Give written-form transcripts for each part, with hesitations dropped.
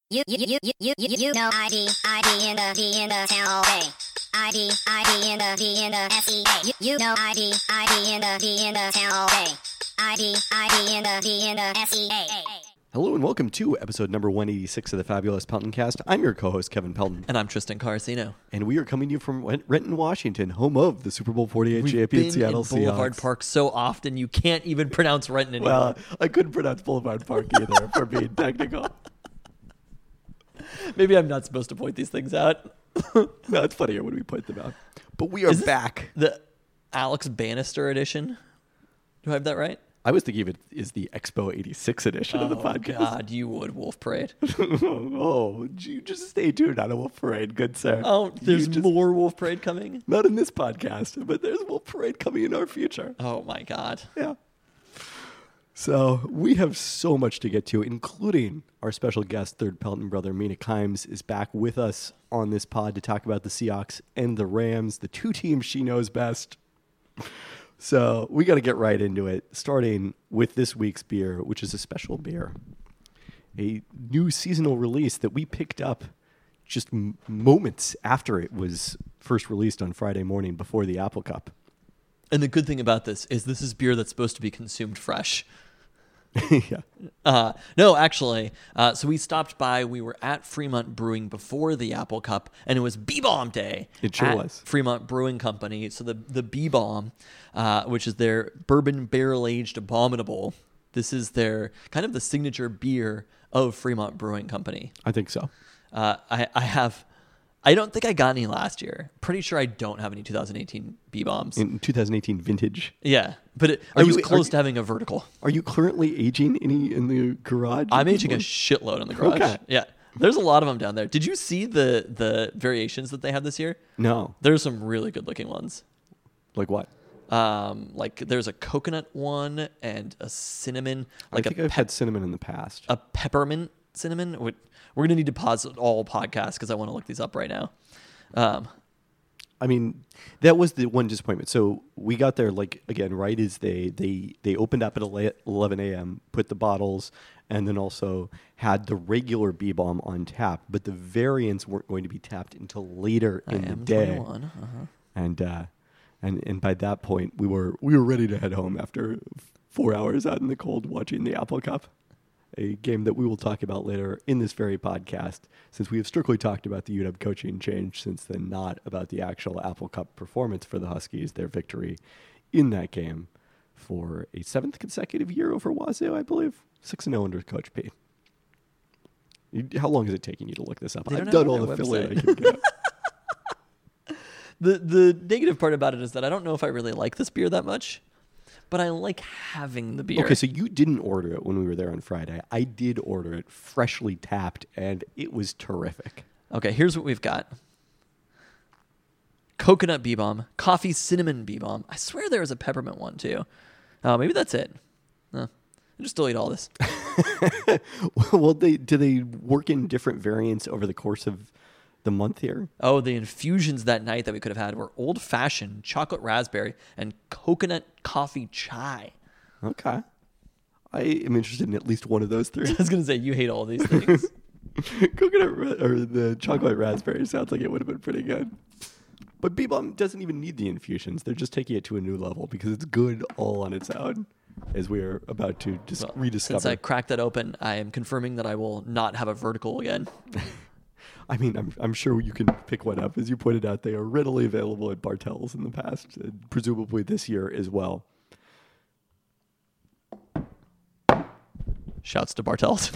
You know ID in the town all day. ID in the SEA. You know ID in the town all day. ID in the SEA. Hello and welcome to episode number 186 of the Fabulous Pelton Cast. I'm your co-host, Kevin Pelton. And I'm Tristan Carcino. And we are coming to you from Renton, Washington, home of the Super Bowl 48 champion Seattle Seahawks. Boulevard Park so often you can't even pronounce Renton anymore. Well, I couldn't pronounce Boulevard Park either, for being technical. Maybe I'm not supposed to point these things out. No, it's funnier when we point them out. But we are back. The Alex Bannister edition? Do I have that right? I was thinking of it is the Expo 86 edition of the podcast. Oh, God, you would, Wolf Parade. You just stay tuned on a Wolf Parade, good sir. Oh, there's more Wolf Parade coming? Not in this podcast, but there's Wolf Parade coming in our future. Oh, my God. Yeah. So we have so much to get to, including our special guest, third Pelton brother, Mina Kimes, is back with us on this pod to talk about the Seahawks and the Rams, the two teams she knows best. So we got to get right into it, starting with this week's beer, which is a special beer, a new seasonal release that we picked up just moments after it was first released on Friday morning before the Apple Cup. And the good thing about this is beer that's supposed to be consumed fresh. Yeah. No, actually. So we stopped by. We were at Fremont Brewing before the Apple Cup, and it was B-Bomb Day. It sure at was. Fremont Brewing Company. So the B-Bomb, which is their bourbon barrel-aged abominable. This is their kind of the signature beer of Fremont Brewing Company. I think so. I don't think I got any last year. Pretty sure I don't have any 2018 B-Bombs. In 2018 vintage. Yeah, but I was close to having a vertical. Are you currently aging any in the garage? I'm aging a shitload in the garage. Okay. Yeah, there's a lot of them down there. Did you see the variations that they have this year? No. There's some really good looking ones. Like what? Like there's a coconut one and a cinnamon. Like I think I've had cinnamon in the past. A peppermint cinnamon. We're going to need to pause all podcasts because I want to look these up right now. I mean, that was the one disappointment. So we got there, like, again, right as they opened up at 11 a.m., put the bottles, and then also had the regular B-Bomb on tap. But the variants weren't going to be tapped until later in the day. 21. And by that point, we were ready to head home after 4 hours out in the cold watching the Apple Cup. A game that we will talk about later in this very podcast, since we have strictly talked about the UW coaching change since then, not about the actual Apple Cup performance for the Huskies, their victory in that game for a 7th consecutive year over Wazoo, I believe. 6-0 under Coach P. How long is it taking you to look this up? I've done all the filling I can get. The negative part about it is that I don't know if I really like this beer that much. But I like having the beer. Okay, so you didn't order it when we were there on Friday. I did order it freshly tapped, and it was terrific. Okay, here's what we've got. Coconut B-Bomb, coffee cinnamon B-Bomb. I swear there was a peppermint one, too. Maybe that's it. I'll just delete all this. Well, do they work in different variants over the course of the month here? Oh, the infusions that night that we could have had were old-fashioned, chocolate raspberry, and coconut coffee chai. Okay. I am interested in at least one of those three. I was going to say, you hate all these things. Coconut or the chocolate raspberry sounds like it would have been pretty good. But B-Bomb doesn't even need the infusions. They're just taking it to a new level because it's good all on its own, as we are about to rediscover. Since I cracked that open, I am confirming that I will not have a vertical again. I mean, I'm sure you can pick one up. As you pointed out, they are readily available at Bartell's in the past, and presumably this year as well. Shouts to Bartell's.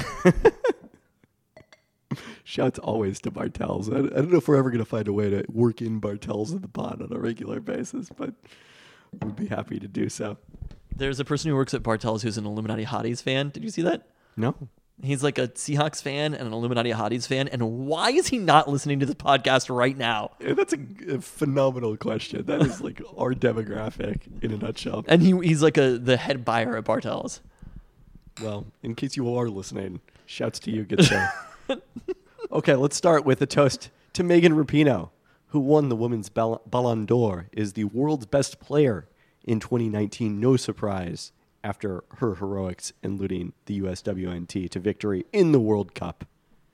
Shouts always to Bartell's. I don't know if we're ever going to find a way to work in Bartell's in the pod on a regular basis, but we'd be happy to do so. There's a person who works at Bartell's who's an Illuminati Hotties fan. Did you see that? No. He's like a Seahawks fan and an Illuminati Hotties fan. And why is he not listening to this podcast right now? Yeah, that's a phenomenal question. That is like our demographic in a nutshell. And he's like the head buyer at Bartell's. Well, in case you are listening, shouts to you, good sir. Okay, let's start with a toast to Megan Rapinoe, who won the Women's Ballon d'Or, is the world's best player in 2019. No surprise. After her heroics in leading the USWNT to victory in the World Cup.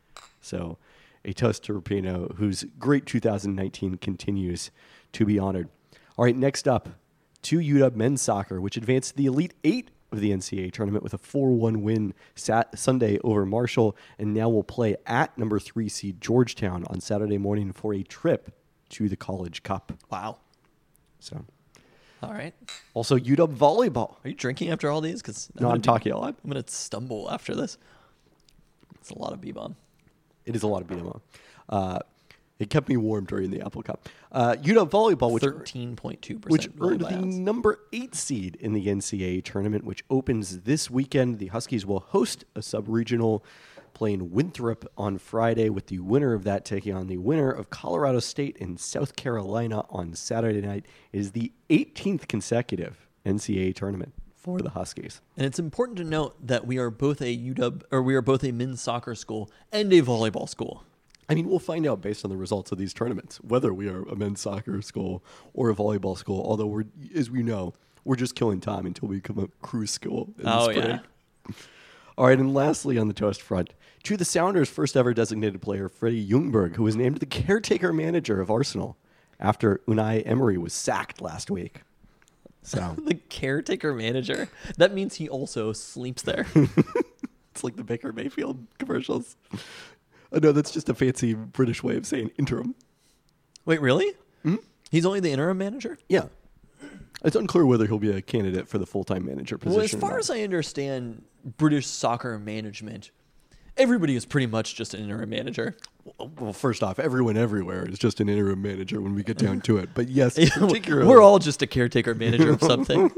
So a toast to Rapinoe, whose great 2019 continues to be honored. All right, next up, to UW men's soccer, which advanced to the Elite Eight of the NCAA tournament with a 4-1 win Sunday over Marshall, and now will play at number 3 seed Georgetown on Saturday morning for a trip to the College Cup. Wow. So, All right. also UW volleyball. Are you drinking after all these? Because No, I'm talking a lot. I'm going to stumble after this. It's a lot of B-bomb. It is a lot of beat 'em up. It kept me warm during the Apple Cup. UW volleyball, which 13.2%. which earned by the ounce. number 8 seed in the NCAA tournament, which opens this weekend. The Huskies will host a sub-regional, playing Winthrop on Friday, with the winner of that taking on the winner of Colorado State and South Carolina on Saturday night. It is the 18th consecutive NCAA tournament for the Huskies. And it's important to note that we are both a men's soccer school and a volleyball school. I mean, we'll find out based on the results of these tournaments whether we are a men's soccer school or a volleyball school. Although we're, as we know, we're just killing time until we become a cruise school in the spring. Yeah. All right, and lastly on the toast front, to the Sounders' first ever designated player, Freddie Ljungberg, who was named the caretaker manager of Arsenal after Unai Emery was sacked last week. So The caretaker manager. That means he also sleeps there. it's like the Baker Mayfield commercials. No, that's just a fancy British way of saying interim. Wait, really? Mm-hmm. He's only the interim manager? Yeah. It's unclear whether he'll be a candidate for the full-time manager position. Well, as far as I understand British soccer management, everybody is pretty much just an interim manager. Well, first off, everyone everywhere is just an interim manager when we get down to it. But yes, particularly, we're all just a caretaker manager of something.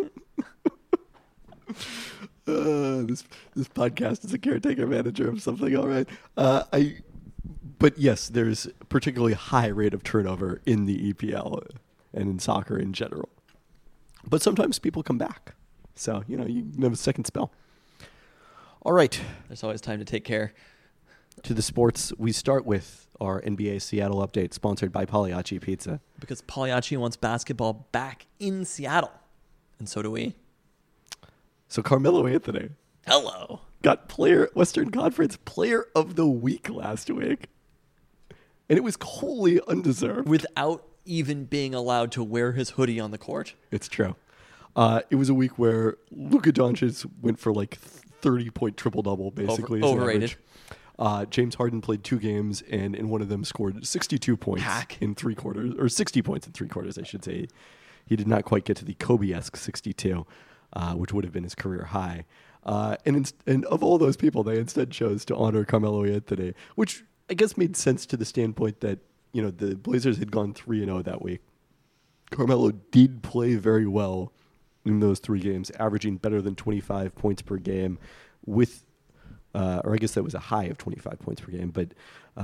This podcast is a caretaker manager of something. All right. But yes, there's a particularly high rate of turnover in the EPL and in soccer in general. But sometimes people come back. So, you can have a second spell. All right. There's always time to take care. To the sports, we start with our NBA Seattle update, sponsored by Pagliacci Pizza. Because Pagliacci wants basketball back in Seattle. And so do we. So Carmelo Anthony Hello. got Western Conference Player of the Week last week. And it was wholly undeserved. Without even being allowed to wear his hoodie on the court. It's true. It was a week where Luka Doncic went for like 30-point triple-double, basically. as an Overrated. average. James Harden played 2 games, and in one of them scored 62 points in 3 quarters, or 60 points in 3 quarters, I should say. He did not quite get to the Kobe-esque 62, which would have been his career high. And of all those people, they instead chose to honor Carmelo Anthony, which I guess made sense to the standpoint that, the Blazers had gone 3-0 that week. Carmelo did play very well in those 3 games, averaging better than 25 points per game with, or I guess that was a high of 25 points per game, but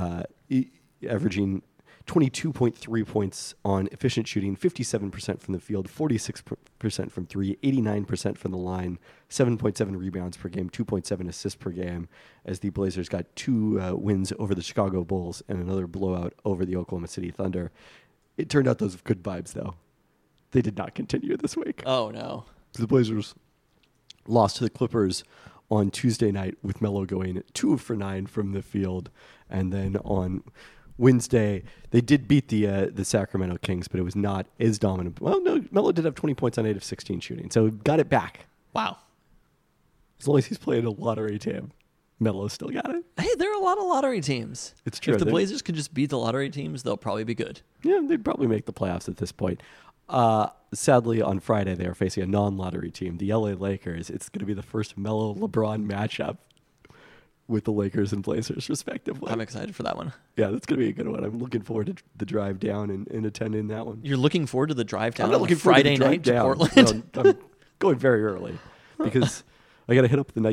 averaging 22.3 points on efficient shooting, 57% from the field, 46% from 3, 89% from the line, 7.7 rebounds per game, 2.7 assists per game, as the Blazers got 2 wins over the Chicago Bulls and another blowout over the Oklahoma City Thunder. It turned out those were good vibes, though. They did not continue this week. Oh, no. The Blazers lost to the Clippers on Tuesday night with Melo going 2 for 9 from the field, and then on Wednesday, they did beat the Sacramento Kings, but it was not as dominant. Well, no, Melo did have 20 points on 8 of 16 shooting, so got it back. Wow. As long as he's playing a lottery team, Melo still got it. Hey, there are a lot of lottery teams. It's true. If the Blazers could just beat the lottery teams, they'll probably be good. Yeah, they'd probably make the playoffs at this point. Sadly, on Friday, they are facing a non-lottery team, the LA Lakers. It's going to be the first Melo-LeBron matchup with the Lakers and Blazers, respectively. I'm excited for that one. Yeah, that's going to be a good one. I'm looking forward to the drive down and attending that one. You're looking forward to the drive down I'm not on looking forward Friday to the drive night to down. Portland? No, I'm going very early because I got to hit up the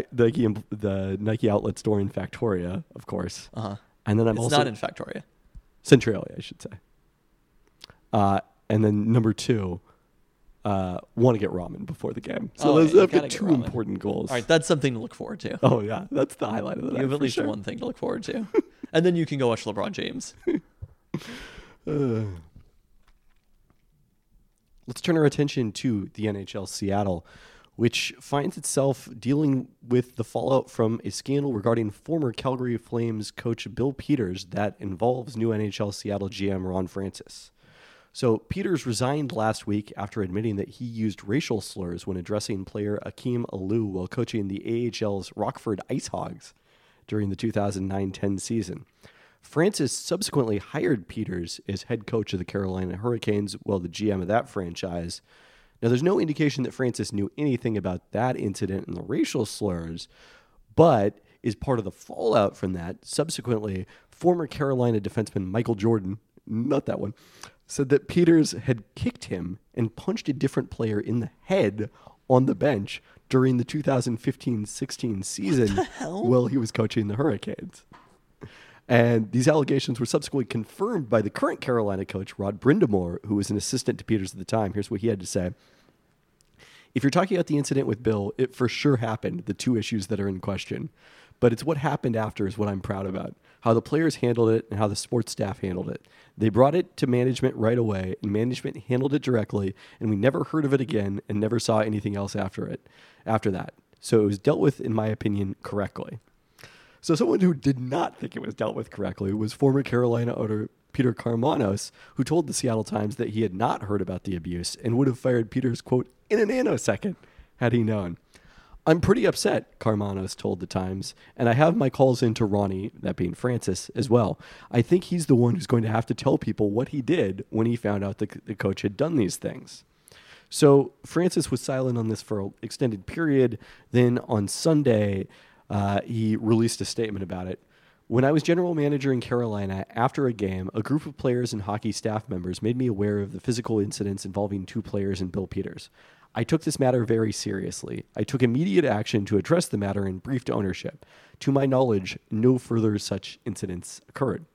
the Nike outlet store in Factoria, of course. Uh-huh. And then I'm It's also not in Factoria. Centralia, I should say. And then number 2, want to get ramen before the game. So Oh, those you have gotta been get 2 ramen. important goals. All right, that's something to look forward to. Oh yeah, that's the highlight of the night. You have at for least sure. one thing to look forward to. And then you can go watch LeBron James. Let's turn our attention to the NHL Seattle, which finds itself dealing with the fallout from a scandal regarding former Calgary Flames coach Bill Peters that involves new NHL Seattle GM Ron Francis. So Peters resigned last week after admitting that he used racial slurs when addressing player Akeem Alou while coaching the AHL's Rockford Ice Hogs during the 2009-10 season. Francis subsequently hired Peters as head coach of the Carolina Hurricanes, while the GM of that franchise. Now, there's no indication that Francis knew anything about that incident and the racial slurs, but is part of the fallout from that. Subsequently, former Carolina defenseman Michael Jordan, not that one, said that Peters had kicked him and punched a different player in the head on the bench during the 2015-16 season while he was coaching the Hurricanes. And these allegations were subsequently confirmed by the current Carolina coach, Rod Brindamore, who was an assistant to Peters at the time. Here's what he had to say. If you're talking about the incident with Bill, it for sure happened, the two issues that are in question. But it's what happened after is what I'm proud about. How the players handled it and how the sports staff handled it. They brought it to management right away, and management handled it directly, and we never heard of it again and never saw anything else after that. So it was dealt with, in my opinion, correctly. So someone who did not think it was dealt with correctly was former Carolina owner Peter Karmanos, who told the Seattle Times that he had not heard about the abuse and would have fired Peters, quote, in a nanosecond had he known. I'm pretty upset, Karmanos told the Times, and I have my calls into Ronnie, that being Francis, as well. I think he's the one who's going to have to tell people what he did when he found out that the coach had done these things. So Francis was silent on this for an extended period. Then on Sunday, he released a statement about it. When I was general manager in Carolina, after a game, a group of players and hockey staff members made me aware of the physical incidents involving two players and Bill Peters. I took this matter very seriously. I took immediate action to address the matter and briefed ownership. To my knowledge, no further such incidents occurred.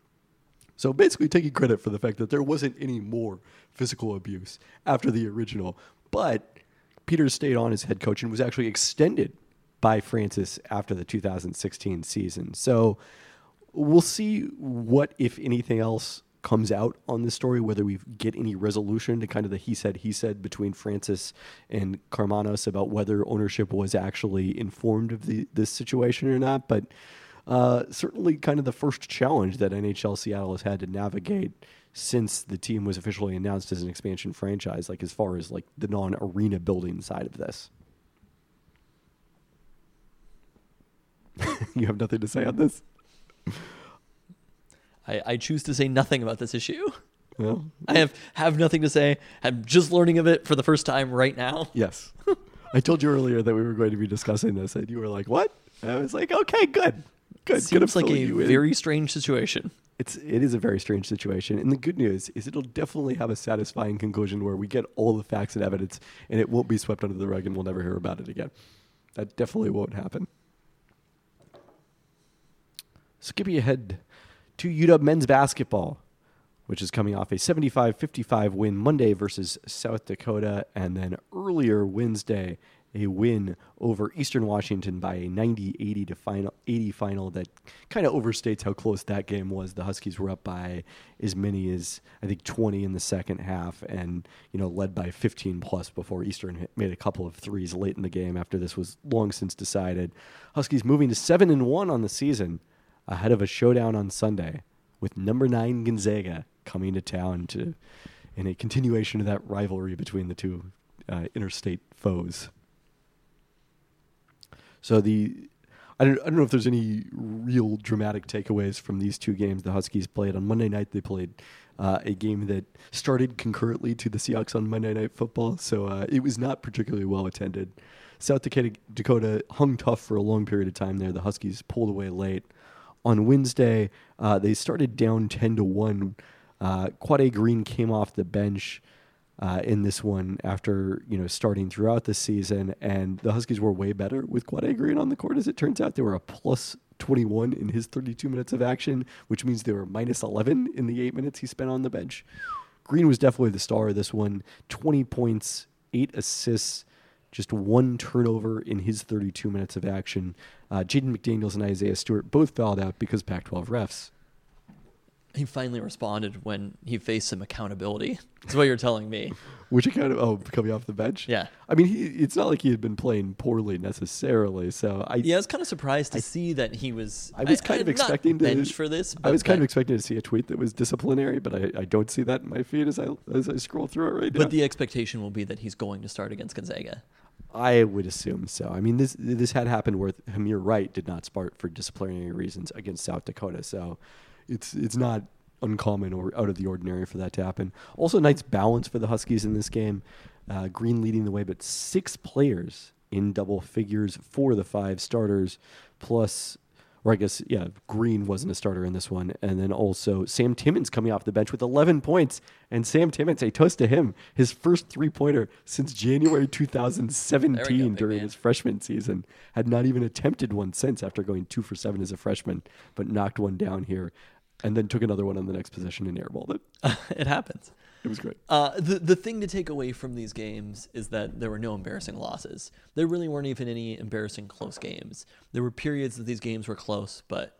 So basically taking credit for the fact that there wasn't any more physical abuse after the original. But Peters stayed on as head coach and was actually extended by Francis after the 2016 season. So we'll see what, if anything else, comes out on this story, whether we get any resolution to kind of the he said between Francis and Karmanos about whether ownership was actually informed of this situation or not. But certainly kind of the first challenge that NHL Seattle has had to navigate since the team was officially announced as an expansion franchise, like as far as like the non-arena building side of this. You have nothing to say on this? I choose to say nothing about this issue. Well, I have nothing to say. I'm just learning of it for the first time right now. yes. I told you earlier that we were going to be discussing this, and you were like, what? And I was like, okay, good. Seems like a very strange situation. It is a very strange situation. And the good news is it'll definitely have a satisfying conclusion where we get all the facts and evidence, and it won't be swept under the rug, and we'll never hear about it again. That definitely won't happen. Skipping ahead to UW men's basketball, which is coming off a 75-55 win Monday versus South Dakota, and then earlier Wednesday, a win over Eastern Washington by a 90-80 final that kind of overstates how close that game was. The Huskies were up by as many as, I think, 20 in the second half and, led by 15 plus before Eastern made a couple of threes late in the game after this was long since decided. Huskies moving to 7-1 on the season, ahead of a showdown on Sunday with number 9 Gonzaga coming to town in a continuation of that rivalry between the two interstate foes. So I don't know if there's any real dramatic takeaways from these two games the Huskies played. On Monday night, they played a game that started concurrently to the Seahawks on Monday Night Football, so it was not particularly well attended. South Dakota hung tough for a long period of time there. The Huskies pulled away late. On Wednesday, they started down 10-1. Quade Green came off the bench in this one after starting throughout the season, and the Huskies were way better with Quade Green on the court. As it turns out, they were a plus 21 in his 32 minutes of action, which means they were minus 11 in the 8 minutes he spent on the bench. Green was definitely the star of this one. 20 points, 8 assists, just 1 turnover in his 32 minutes of action. Jaden McDaniels and Isaiah Stewart both fouled out because Pac-12 refs. He finally responded when he faced some accountability. That's what you're telling me. Which coming off the bench? Yeah. I mean, it's not like he had been playing poorly necessarily. So I was kind of surprised to see that he was. I was kind of expecting to bench for this. I was kind of expecting to see a tweet that was disciplinary, but I don't see that in my feed as I scroll through it right now. But the expectation will be that he's going to start against Gonzaga. I would assume so. I mean, this had happened where Hamir Wright did not start for disciplinary reasons against South Dakota. So it's not uncommon or out of the ordinary for that to happen. Also, nice balance for the Huskies in this game. Green leading the way, but 6 players in double figures for the 5 starters, plus, or I guess, Green wasn't a starter in this one. And then also Sam Timmons coming off the bench with 11 points. And Sam Timmons, a toast to him, his first 3-pointer since January 2017 during his freshman season. Had not even attempted one since after going 2 for 7 as a freshman, but knocked one down here. And then took another one on the next possession and airballed it. It happens. It was great. The thing to take away from these games is that there were no embarrassing losses. There really weren't even any embarrassing close games. There were periods that these games were close, but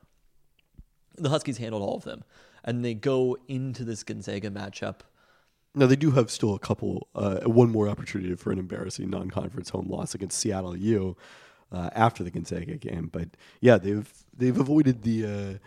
the Huskies handled all of them. And they go into this Gonzaga matchup. Now, they do have still a couple, one more opportunity for an embarrassing non-conference home loss against Seattle U after the Gonzaga game. But yeah, they've avoided the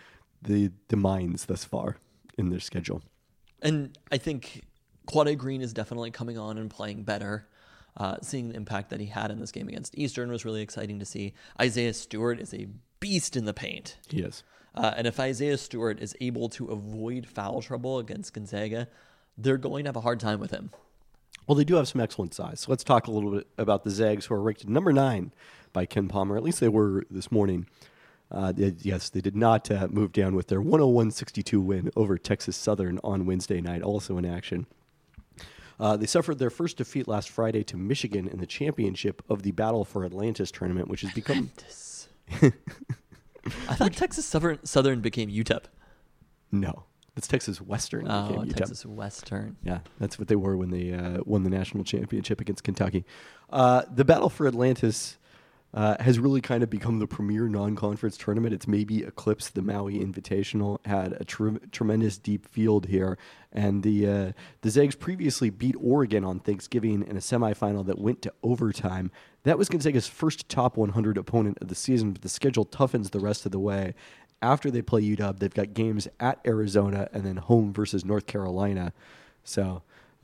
mines thus far in their schedule. And I think Quade Green is definitely coming on and playing better. Seeing the impact that he had in this game against Eastern was really exciting to see. Isaiah Stewart is a beast in the paint. He is. And if Isaiah Stewart is able to avoid foul trouble against Gonzaga, they're going to have a hard time with him. Well, they do have some excellent size. So let's talk a little bit about the Zags, who are ranked at number 9 by Ken Palmer. At least they were this morning. They did not move down with their 101-62 win over Texas Southern on Wednesday night, also in action. They suffered their first defeat last Friday to Michigan in the championship of the Battle for Atlantis tournament, which has become... I thought Texas Southern became UTEP. No, it's Texas Western. Oh, Texas Western. Yeah, that's what they were when they won the national championship against Kentucky. The Battle for Atlantis has really kind of become the premier non-conference tournament. It's maybe eclipsed the Maui Invitational, had a tremendous deep field here. And the Zags previously beat Oregon on Thanksgiving in a semifinal that went to overtime. That was Gonzaga's first top 100 opponent of the season, but the schedule toughens the rest of the way. After they play UW, they've got games at Arizona and then home versus North Carolina. So,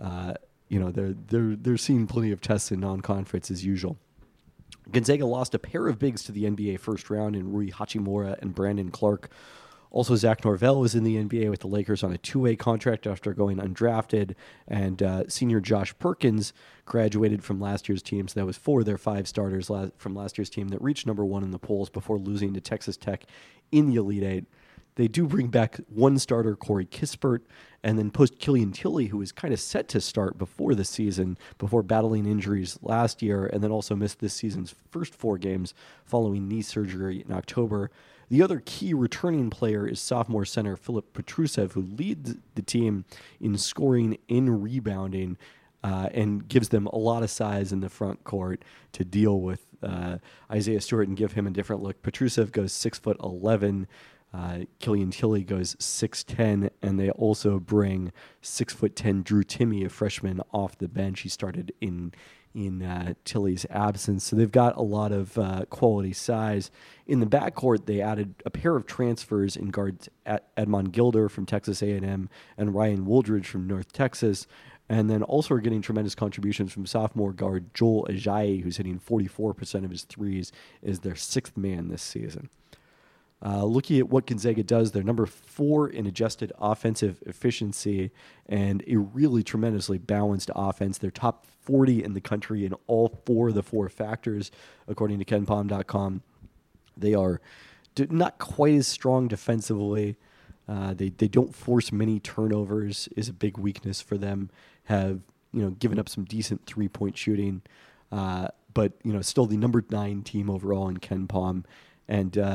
they're seeing plenty of tests in non-conference as usual. Gonzaga lost a pair of bigs to the NBA first round in Rui Hachimura and Brandon Clark. Also, Zach Norvell was in the NBA with the Lakers on a 2-way contract after going undrafted. And senior Josh Perkins graduated from last year's team. So that was 4 of their 5 starters from last year's team that reached number 1 in the polls before losing to Texas Tech in the Elite Eight. They do bring back one starter, Corey Kispert, and then post Killian Tilly, who was kind of set to start before the season, before battling injuries last year, and then also missed this season's first 4 games following knee surgery in October. The other key returning player is sophomore center Filip Petrusev, who leads the team in scoring and rebounding, and gives them a lot of size in the front court to deal with Isaiah Stewart and give him a different look. Petrusev goes 6'11". Killian Tilly goes 6'10", and they also bring 6'10" Drew Timme, a freshman, off the bench. He started in Tilly's absence. So they've got a lot of quality size. In the backcourt, they added a pair of transfers in guards Edmond Gilder from Texas A&M and Ryan Wooldridge from North Texas. And then also are getting tremendous contributions from sophomore guard Joel Ajayi, who's hitting 44% of his threes, is their 6th man this season. Looking at what Gonzaga does, they're number 4 in adjusted offensive efficiency and a really tremendously balanced offense. They're top 40 in the country in all 4 of the 4 factors, according to KenPom.com. They are not quite as strong defensively. They don't force many turnovers, is a big weakness for them. Have given up some decent 3-point shooting, but still the number 9 team overall in KenPom. And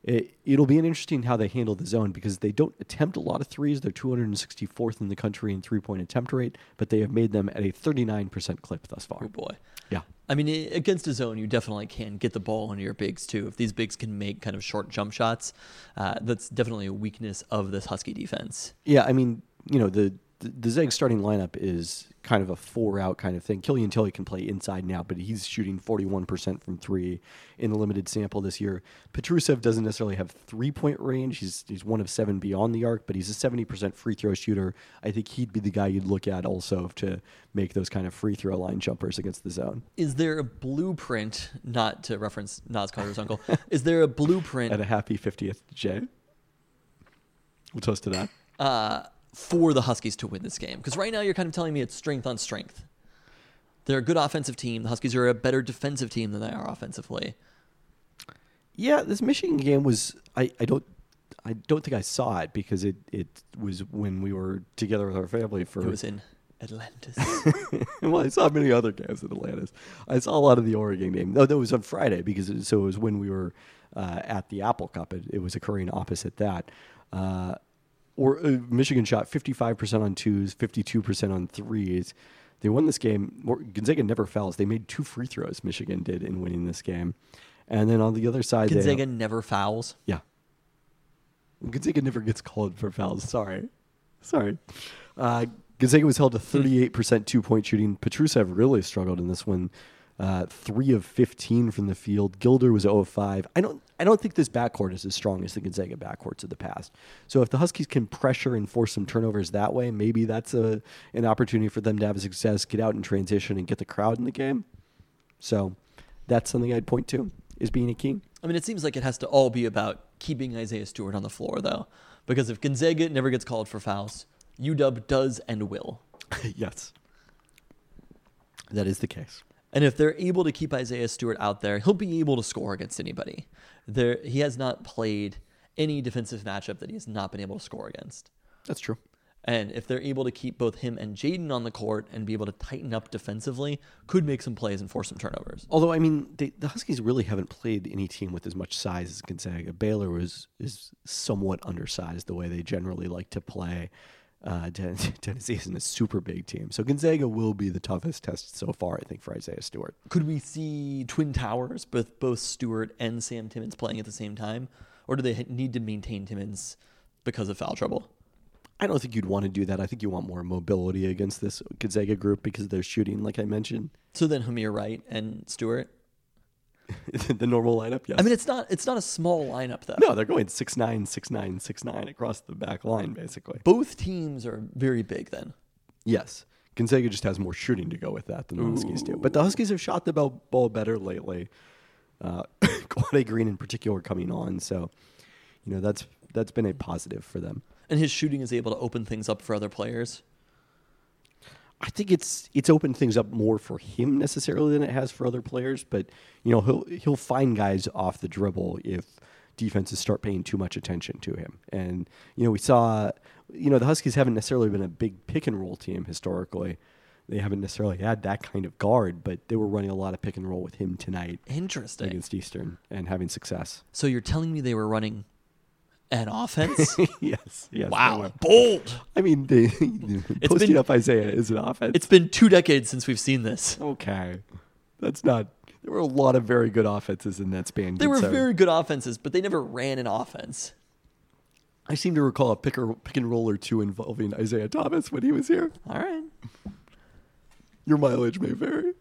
It'll be interesting how they handle the zone because they don't attempt a lot of threes. They're 264th in the country in three-point attempt rate, but they have made them at a 39% clip thus far. Oh boy. Yeah. I mean, against a zone, you definitely can get the ball into your bigs too. If these bigs can make kind of short jump shots, that's definitely a weakness of this Husky defense. Yeah, I mean, the Zeg starting lineup is kind of a 4-out kind of thing. Killian Tilly can play inside now, but he's shooting 41% from three in a limited sample this year. Petrusev doesn't necessarily have three-point range. He's 1 of 7 beyond the arc, but he's a 70% free throw shooter. I think he'd be the guy you'd look at also to make those kind of free throw line jumpers against the zone. Is there a blueprint, not to reference Nas Carter's uncle, is there a blueprint At a happy 50th, Jay. We'll toast to that. for the Huskies to win this game? Because right now you're kind of telling me it's strength on strength. They're a good offensive team. The Huskies are a better defensive team than they are offensively. Yeah, this Michigan game was I don't think I saw it because it was when we were together with our family for It was in Atlantis. well, I saw many other games in Atlantis. I saw a lot of the Oregon game. No, that was on Friday because it was when we were at the Apple Cup. It was occurring opposite that. Michigan shot 55% on twos, 52% on threes. They won this game. Gonzaga never fouls. They made 2 free throws, Michigan did, in winning this game. And then on the other side, Gonzaga never fouls. Yeah. Gonzaga never gets called for fouls. Sorry. Gonzaga was held to 38% 2-point shooting. Petrusev really struggled in this one. 3 of 15 from the field. Gilder was 0 of 5. I don't think this backcourt is as strong as the Gonzaga backcourts of the past. So if the Huskies can pressure and force some turnovers that way, maybe that's an opportunity for them to have success, get out in transition, and get the crowd in the game. So that's something I'd point to is being a key. I mean, it seems like it has to all be about keeping Isaiah Stewart on the floor, though. Because if Gonzaga never gets called for fouls, UW does and will. Yes. That is the case. And if they're able to keep Isaiah Stewart out there, he'll be able to score against anybody. He has not played any defensive matchup that he has not been able to score against. That's true. And if they're able to keep both him and Jaden on the court and be able to tighten up defensively, could make some plays and force some turnovers. Although, I mean, the Huskies really haven't played any team with as much size as Gonzaga. Baylor is somewhat undersized the way they generally like to play. Tennessee isn't a super big team. So Gonzaga will be the toughest test so far, I think, for Isaiah Stewart. Could we see Twin Towers with both Stewart and Sam Timmons playing at the same time? Or do they need to maintain Timmons because of foul trouble? I don't think you'd want to do that. I think you want more mobility against this Gonzaga group because they're shooting, like I mentioned. So then Hamir Wright and Stewart? The normal lineup, yes. I mean, it's not a small lineup, though. No, they're going 6'9", 6'9", 6'9" across the back line, basically. Both teams are very big then. Yes. Gonzaga just has more shooting to go with that than the Huskies do. But the Huskies have shot the ball better lately. Quade Green in particular coming on. So, that's been a positive for them. And his shooting is able to open things up for other players. I think it's opened things up more for him necessarily than it has for other players. But he'll find guys off the dribble if defenses start paying too much attention to him. And we saw the Huskies haven't necessarily been a big pick and roll team historically. They haven't necessarily had that kind of guard, but they were running a lot of pick and roll with him tonight. Interesting. Against Eastern and having success. So you're telling me they were running an offense? Yes. Wow, bold. I mean, posting up Isaiah is an offense. It's been 2 decades since we've seen this. Okay. That's not... There were a lot of very good offenses in that span. They were very good offenses, but they never ran an offense. I seem to recall a pick and roll or two involving Isaiah Thomas when he was here. All right. Your mileage may vary.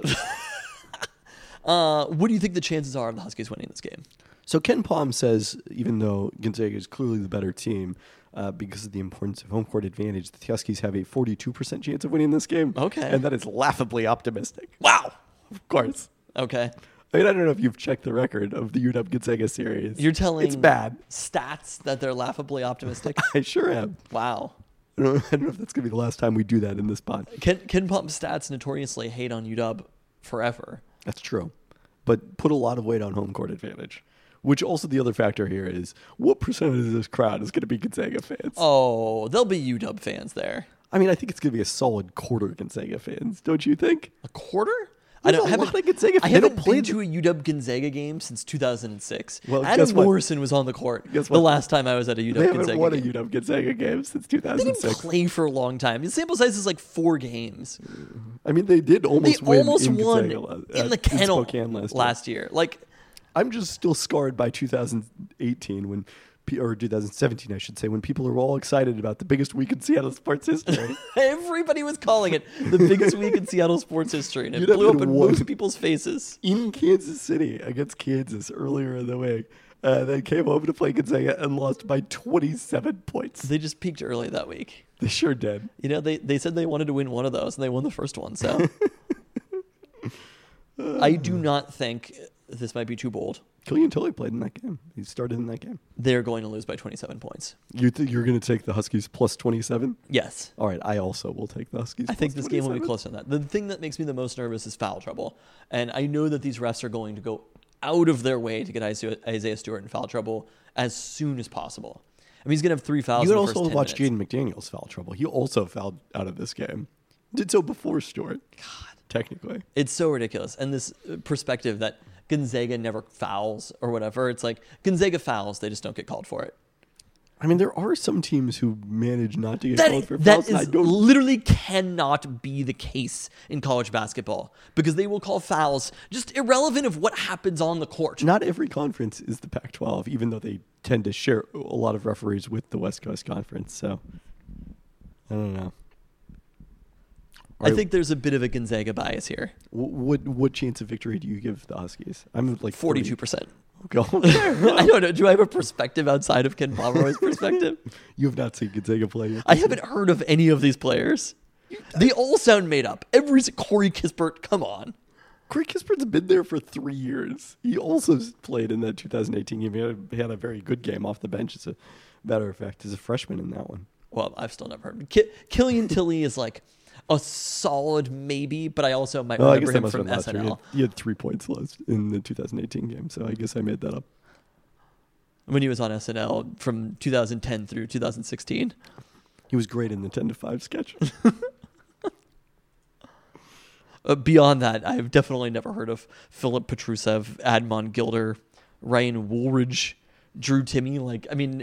What do you think the chances are of the Huskies winning this game? So Ken Palm says, even though Gonzaga is clearly the better team, because of the importance of home court advantage, the Huskies have a 42% chance of winning this game. Okay. And that is laughably optimistic. Wow. Of course. Okay. I mean, I don't know if you've checked the record of the UW Gonzaga series. You're telling it's bad stats that they're laughably optimistic? I sure am. Wow. I don't know if that's going to be the last time we do that in this pod. Ken Palm stats notoriously hate on UW forever. That's true. But put a lot of weight on home court advantage. Which also the other factor here is what percentage of this crowd is going to be Gonzaga fans? Oh, there'll be UW fans there. I mean, I think it's going to be a solid quarter Gonzaga fans, don't you think? A quarter? I There's a haven't lot of Gonzaga I fans. They don't haven't play been to a UW Gonzaga game since 2006. Well, Adam guess what? Morrison was on the court Guess the what? last time I was at a UW They haven't Gonzaga won a game. UW Gonzaga game since They didn't 2006. play for a long time. The sample size is like 4 games. I mean, they did They almost win almost in won Gonzaga, in the kennel Spokane last year. Like, I'm just still scarred by 2018 when, or 2017, I should say, when people are all excited about the biggest week in Seattle sports history. everybody was calling it the biggest week in Seattle sports history, and it You'd have blew up been in one. most people's faces. In Kansas City against Kansas earlier in the week. They came home to play Gonzaga and lost by 27 points. They just peaked early that week. They sure did. You know, they said they wanted to win one of those, and they won the first one. So I do not think this might be too bold. Killian Tilly played in that game. He started in that game. They're going to lose by 27 points. You think you're going to take the Huskies plus 27? Yes. All right, I also will take the Huskies. I think plus this game will be 27. closer than that. The thing that makes me the most nervous is foul trouble. And I know that these refs are going to go out of their way to get Isaiah Stewart in foul trouble as soon as possible. I mean, he's going to have 3 fouls You in could the first also 10 watch minutes. Jaden McDaniels foul trouble. He also fouled out of this game. Did so before Stewart. God, technically. It's so ridiculous. And this perspective that Gonzaga never fouls or whatever, it's like Gonzaga fouls, they just don't get called for it. I mean, there are some teams who manage not to get called for That fouls. and I is don't. literally cannot be the case in college basketball because they will call fouls just irrelevant of what happens on the court. Not every conference is the Pac-12, even though they tend to share a lot of referees with the West Coast Conference. So, I don't know. I think there's a bit of a Gonzaga bias here. What chance of victory do you give the Huskies? I'm like 42%. Go. I don't know. Do I have a perspective outside of Ken Pomeroy's perspective? You have not seen Gonzaga play yet. I haven't heard of any of these players. They all sound made up. Corey Kispert, come on. Corey Kispert's been there for 3 years. He also played in that 2018 game. He had a very good game off the bench, as a matter of fact, as a freshman in that one. Well, I've still never heard. Killian Tilly is like a solid maybe, but I also might Oh, I remember guess that him must have from been last year. SNL. He had 3 points lost in the 2018 game, so I guess I made that up. When he was on SNL from 2010 through 2016. He was great in the 10 to 5 sketch. Beyond that, I've definitely never heard of Philip Petrusev, Admon Gilder, Ryan Woolridge, Drew Timme. Like, I mean,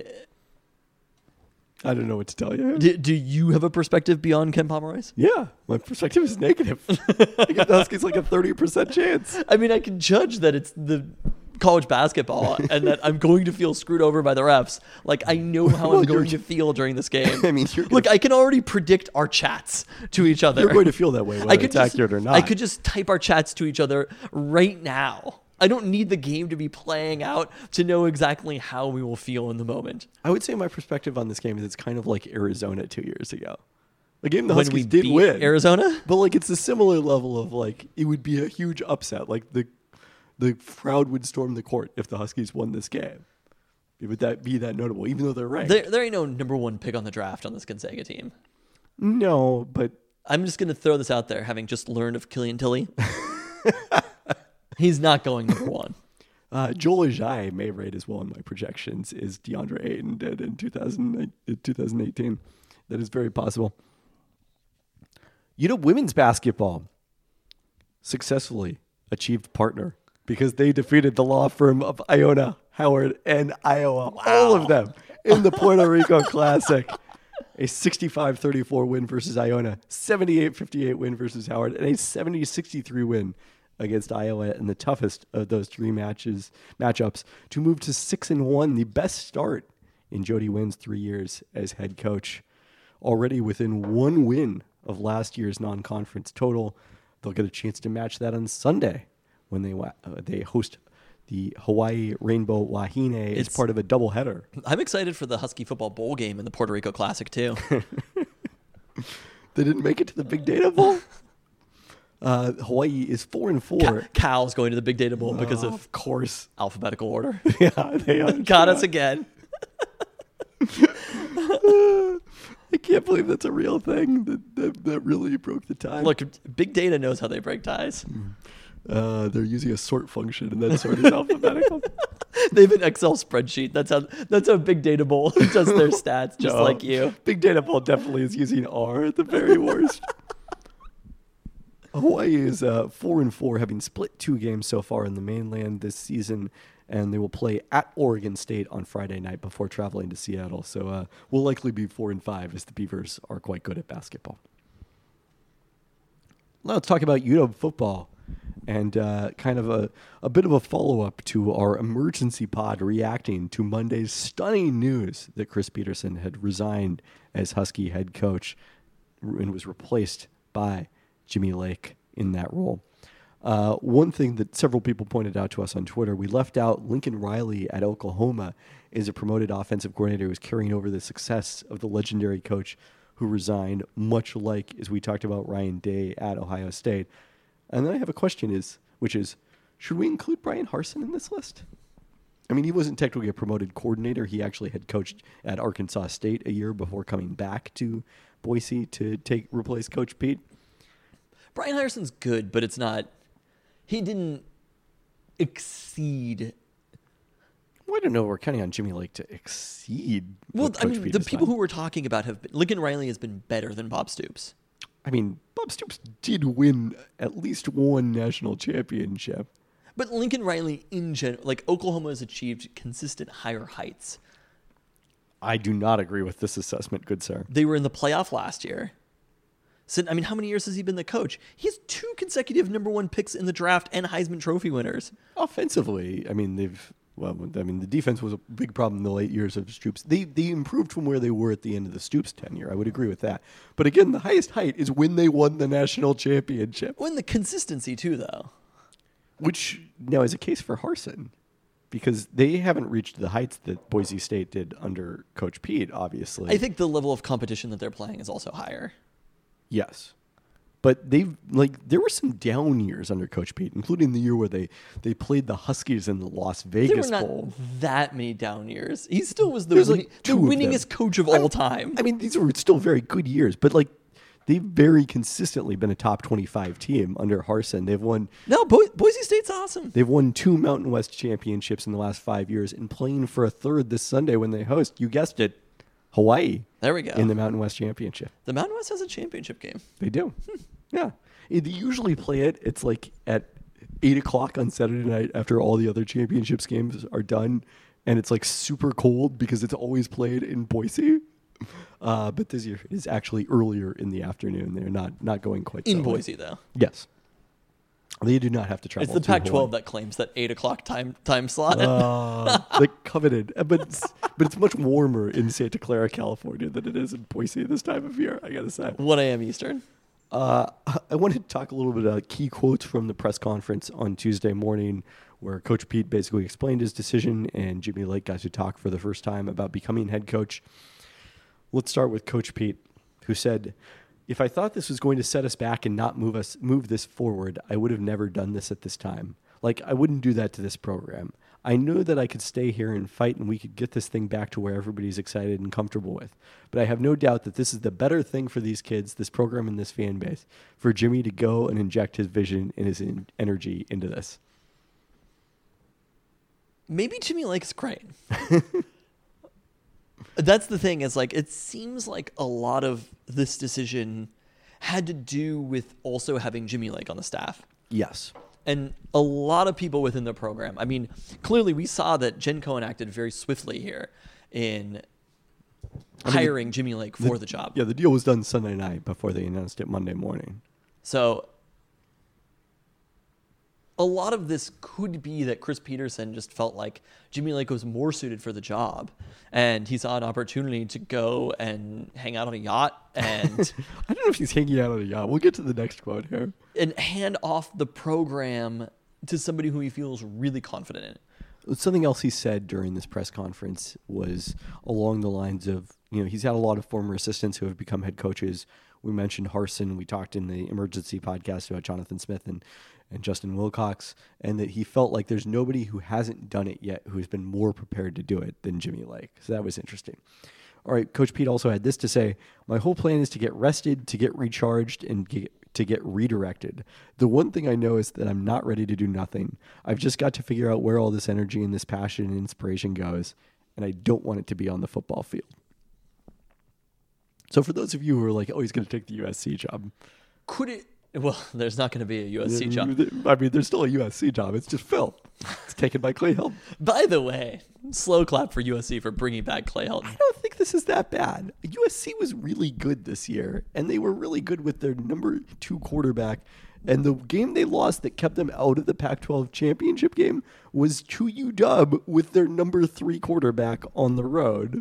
I don't know what to tell you. do you have a perspective beyond Ken Pomeroy's? Yeah, my perspective is negative. I give the Huskies like a 30% chance. I mean, I can judge that it's the college basketball and that I'm going to feel screwed over by the refs. Like, I know how Well, I'm you're- going to feel during this game. I mean, you're gonna- look, I can already predict our chats to each other. You're going to feel that way, whether it's accurate or not. I could just type our chats to each other right now. I don't need the game to be playing out to know exactly how we will feel in the moment. I would say my perspective on this game is it's kind of like Arizona 2 years ago. A game the When Huskies we did beat win. Arizona? But like it's a similar level of like it would be a huge upset. Like the crowd would storm the court if the Huskies won this game. Would that be that notable, even though they're ranked? There ain't no number 1 pick on the draft on this Gonzaga team. No, but I'm just going to throw this out there, having just learned of Killian Tilly. He's not going number 1. Joel Ajay may rate as well in my projections as DeAndre Ayton did in 2018. That is very possible. You know, women's basketball successfully achieved partner because they defeated the law firm of Iona, Howard, and Iowa. Wow. All of them in the Puerto Rico Classic. A 65-34 win versus Iona, 78-58 win versus Howard, and a 70-63 win against Iowa in the toughest of those 3 matchups to move to 6-1, the best start in Jody Wynn's 3 years as head coach. Already within 1 win of last year's non-conference total. They'll get a chance to match that on Sunday when they host the Hawaii Rainbow Wahine as part of a doubleheader. I'm excited for the Husky football bowl game in the Puerto Rico Classic, too. They didn't make it to the Big Data Bowl? Hawaii is 4-4. Cal's going to the Big Data Bowl because Of course. alphabetical order. Yeah, they are. Got us again. I can't believe that's a real thing. That really broke the tie. Look, Big Data knows how they break ties. They're using a sort function, and that sort is alphabetical. They have an Excel spreadsheet. That's how Big Data Bowl does their stats, just No. like you. Big Data Bowl definitely is using R at the very worst. Hawaii is 4-4, having split 2 games so far in the mainland this season, and they will play at Oregon State on Friday night before traveling to Seattle. So we'll likely be 4-5 as the Beavers are quite good at basketball. Now let's talk about UW football and kind of a bit of a follow-up to our emergency pod reacting to Monday's stunning news that Chris Peterson had resigned as Husky head coach and was replaced by Jimmy Lake in that role. One thing that several people pointed out to us on Twitter, we left out Lincoln Riley at Oklahoma is a promoted offensive coordinator who is carrying over the success of the legendary coach who resigned, much like as we talked about Ryan Day at Ohio State. And then I have a question which is, should we include Brian Harsin in this list? I mean, he wasn't technically a promoted coordinator. He actually had coached at Arkansas State a year before coming back to Boise to replace Coach Pete. Brian Harsin's good, but it's not. He didn't exceed. Well, I don't know. We're counting on Jimmy Lake to exceed. Well, what I Coach mean, Pete the has people done. who we're talking about have been. Lincoln Riley has been better than Bob Stoops. I mean, Bob Stoops did win at least one national championship. But Lincoln Riley, in general, like Oklahoma has achieved consistent higher heights. I do not agree with this assessment, good sir. They were in the playoff last year. So, I mean, how many years has he been the coach? He has 2 consecutive number 1 picks in the draft and Heisman Trophy winners. Offensively, I mean, the defense was a big problem in the late years of Stoops. They improved from where they were at the end of the Stoops tenure. I would agree with that. But again, the highest height is when they won the national championship, Well, and the consistency, too, though. which now is a case for Harsin because they haven't reached the heights that Boise State did under Coach Pete, obviously. I think the level of competition that they're playing is also higher. Yes. But there were some down years under Coach Pete, including the year where they played the Huskies in the Las There Vegas were not Bowl. that many down years. He still was the There's like 2 of them. winningest coach of all time. I mean, these were still very good years, but they've very consistently been a top 25 team under Harsin. They've won Boise State's awesome. They've won 2 Mountain West championships in the last 5 years and playing for a third this Sunday when they host, you guessed it, Hawaii. There we go. In the Mountain West Championship. The Mountain West has a championship game. They do. Yeah. They usually play it. It's like at 8 o'clock on Saturday night after all the other championships games are done. And it's like super cold because it's always played in Boise. But this year it is actually earlier in the afternoon. They're not going quite In so late. Boise, though. Yes. They do not have to travel. It's the to Pac-12 Hawaii. that claims that 8 o'clock time slot. The coveted, but it's much warmer in Santa Clara, California, than it is in Boise this time of year. I gotta say. 1 a.m. Eastern. I wanted to talk a little bit about key quotes from the press conference on Tuesday morning, where Coach Pete basically explained his decision, and Jimmy Lake got to talk for the first time about becoming head coach. Let's start with Coach Pete, who said, "If I thought this was going to set us back and not move this forward, I would have never done this at this time. I wouldn't do that to this program. I knew that I could stay here and fight and we could get this thing back to where everybody's excited and comfortable with. But I have no doubt that this is the better thing for these kids, this program, and this fan base, for Jimmy to go and inject his vision and his energy into this." Maybe Jimmy Lake's great. That's the thing, is it seems like a lot of this decision had to do with also having Jimmy Lake on the staff. Yes. And a lot of people within the program. I mean, clearly we saw that Jen Cohen acted very swiftly here in hiring Jimmy Lake for the job. Yeah, the deal was done Sunday night before they announced it Monday morning. So a lot of this could be that Chris Peterson just felt like Jimmy Lake was more suited for the job, and he saw an opportunity to go and hang out on a yacht and I don't know if he's hanging out on a yacht. We'll get to the next quote here. and hand off the program to somebody who he feels really confident in. Something else he said during this press conference was along the lines of, he's had a lot of former assistants who have become head coaches. We mentioned Harsin. We talked in the emergency podcast about Jonathan Smith and Justin Wilcox, and that he felt like there's nobody who hasn't done it yet who has been more prepared to do it than Jimmy Lake. So that was interesting. All right, Coach Pete also had this to say: "My whole plan is to get rested, to get recharged, and to get redirected. The one thing I know is that I'm not ready to do nothing. I've just got to figure out where all this energy and this passion and inspiration goes, and I don't want it to be on the football field." So for those of you who are like, "Oh, he's going to take the USC job," Could it Well, there's not going to be a USC job. I mean, there's still a USC job. It's just Phil. It's taken by Clay Helton. By the way, slow clap for USC for bringing back Clay Helton. I don't think this is that bad. USC was really good this year, and they were really good with their number 2 quarterback. And the game they lost that kept them out of the Pac-12 championship game was to UW with their number 3 quarterback on the road.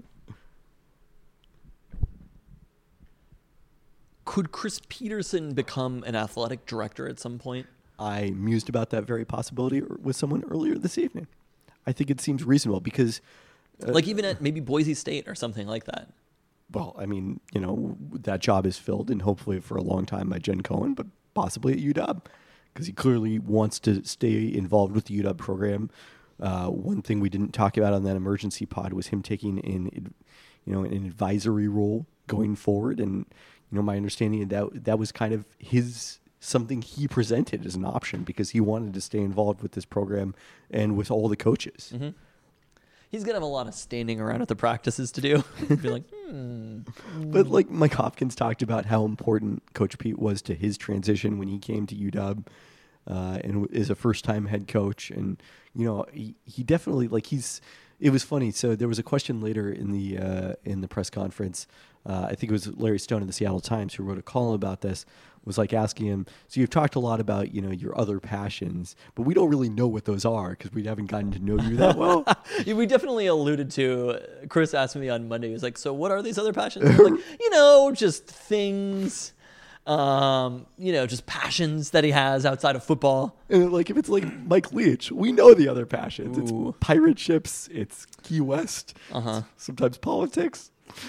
Could Chris Peterson become an athletic director at some point? I mused about that very possibility with someone earlier this evening. I think it seems reasonable because... like even at maybe Boise State or something like that. Well, I mean, that job is filled and hopefully for a long time by Jen Cohen, but possibly at UW because he clearly wants to stay involved with the UW program. One thing we didn't talk about on that emergency pod was him taking an advisory role going forward. And, my understanding that was kind of something he presented as an option because he wanted to stay involved with this program and with all the coaches. Mm-hmm. He's going to have a lot of standing around at the practices to do. Be like, But like Mike Hopkins talked about how important Coach Pete was to his transition when he came to UW and is a first-time head coach. And, he definitely, it was funny. So there was a question later in the press conference. I think it was Larry Stone of the Seattle Times who wrote a column about this, was like asking him, so you've talked a lot about, your other passions, but we don't really know what those are because we haven't gotten to know you that well. We definitely alluded to, Chris asked me on Monday, he was like, so what are these other passions? I'm like, just things, just passions that he has outside of football. And if it's like Mike Leach, we know the other passions. Ooh. It's pirate ships, it's Key West, sometimes politics.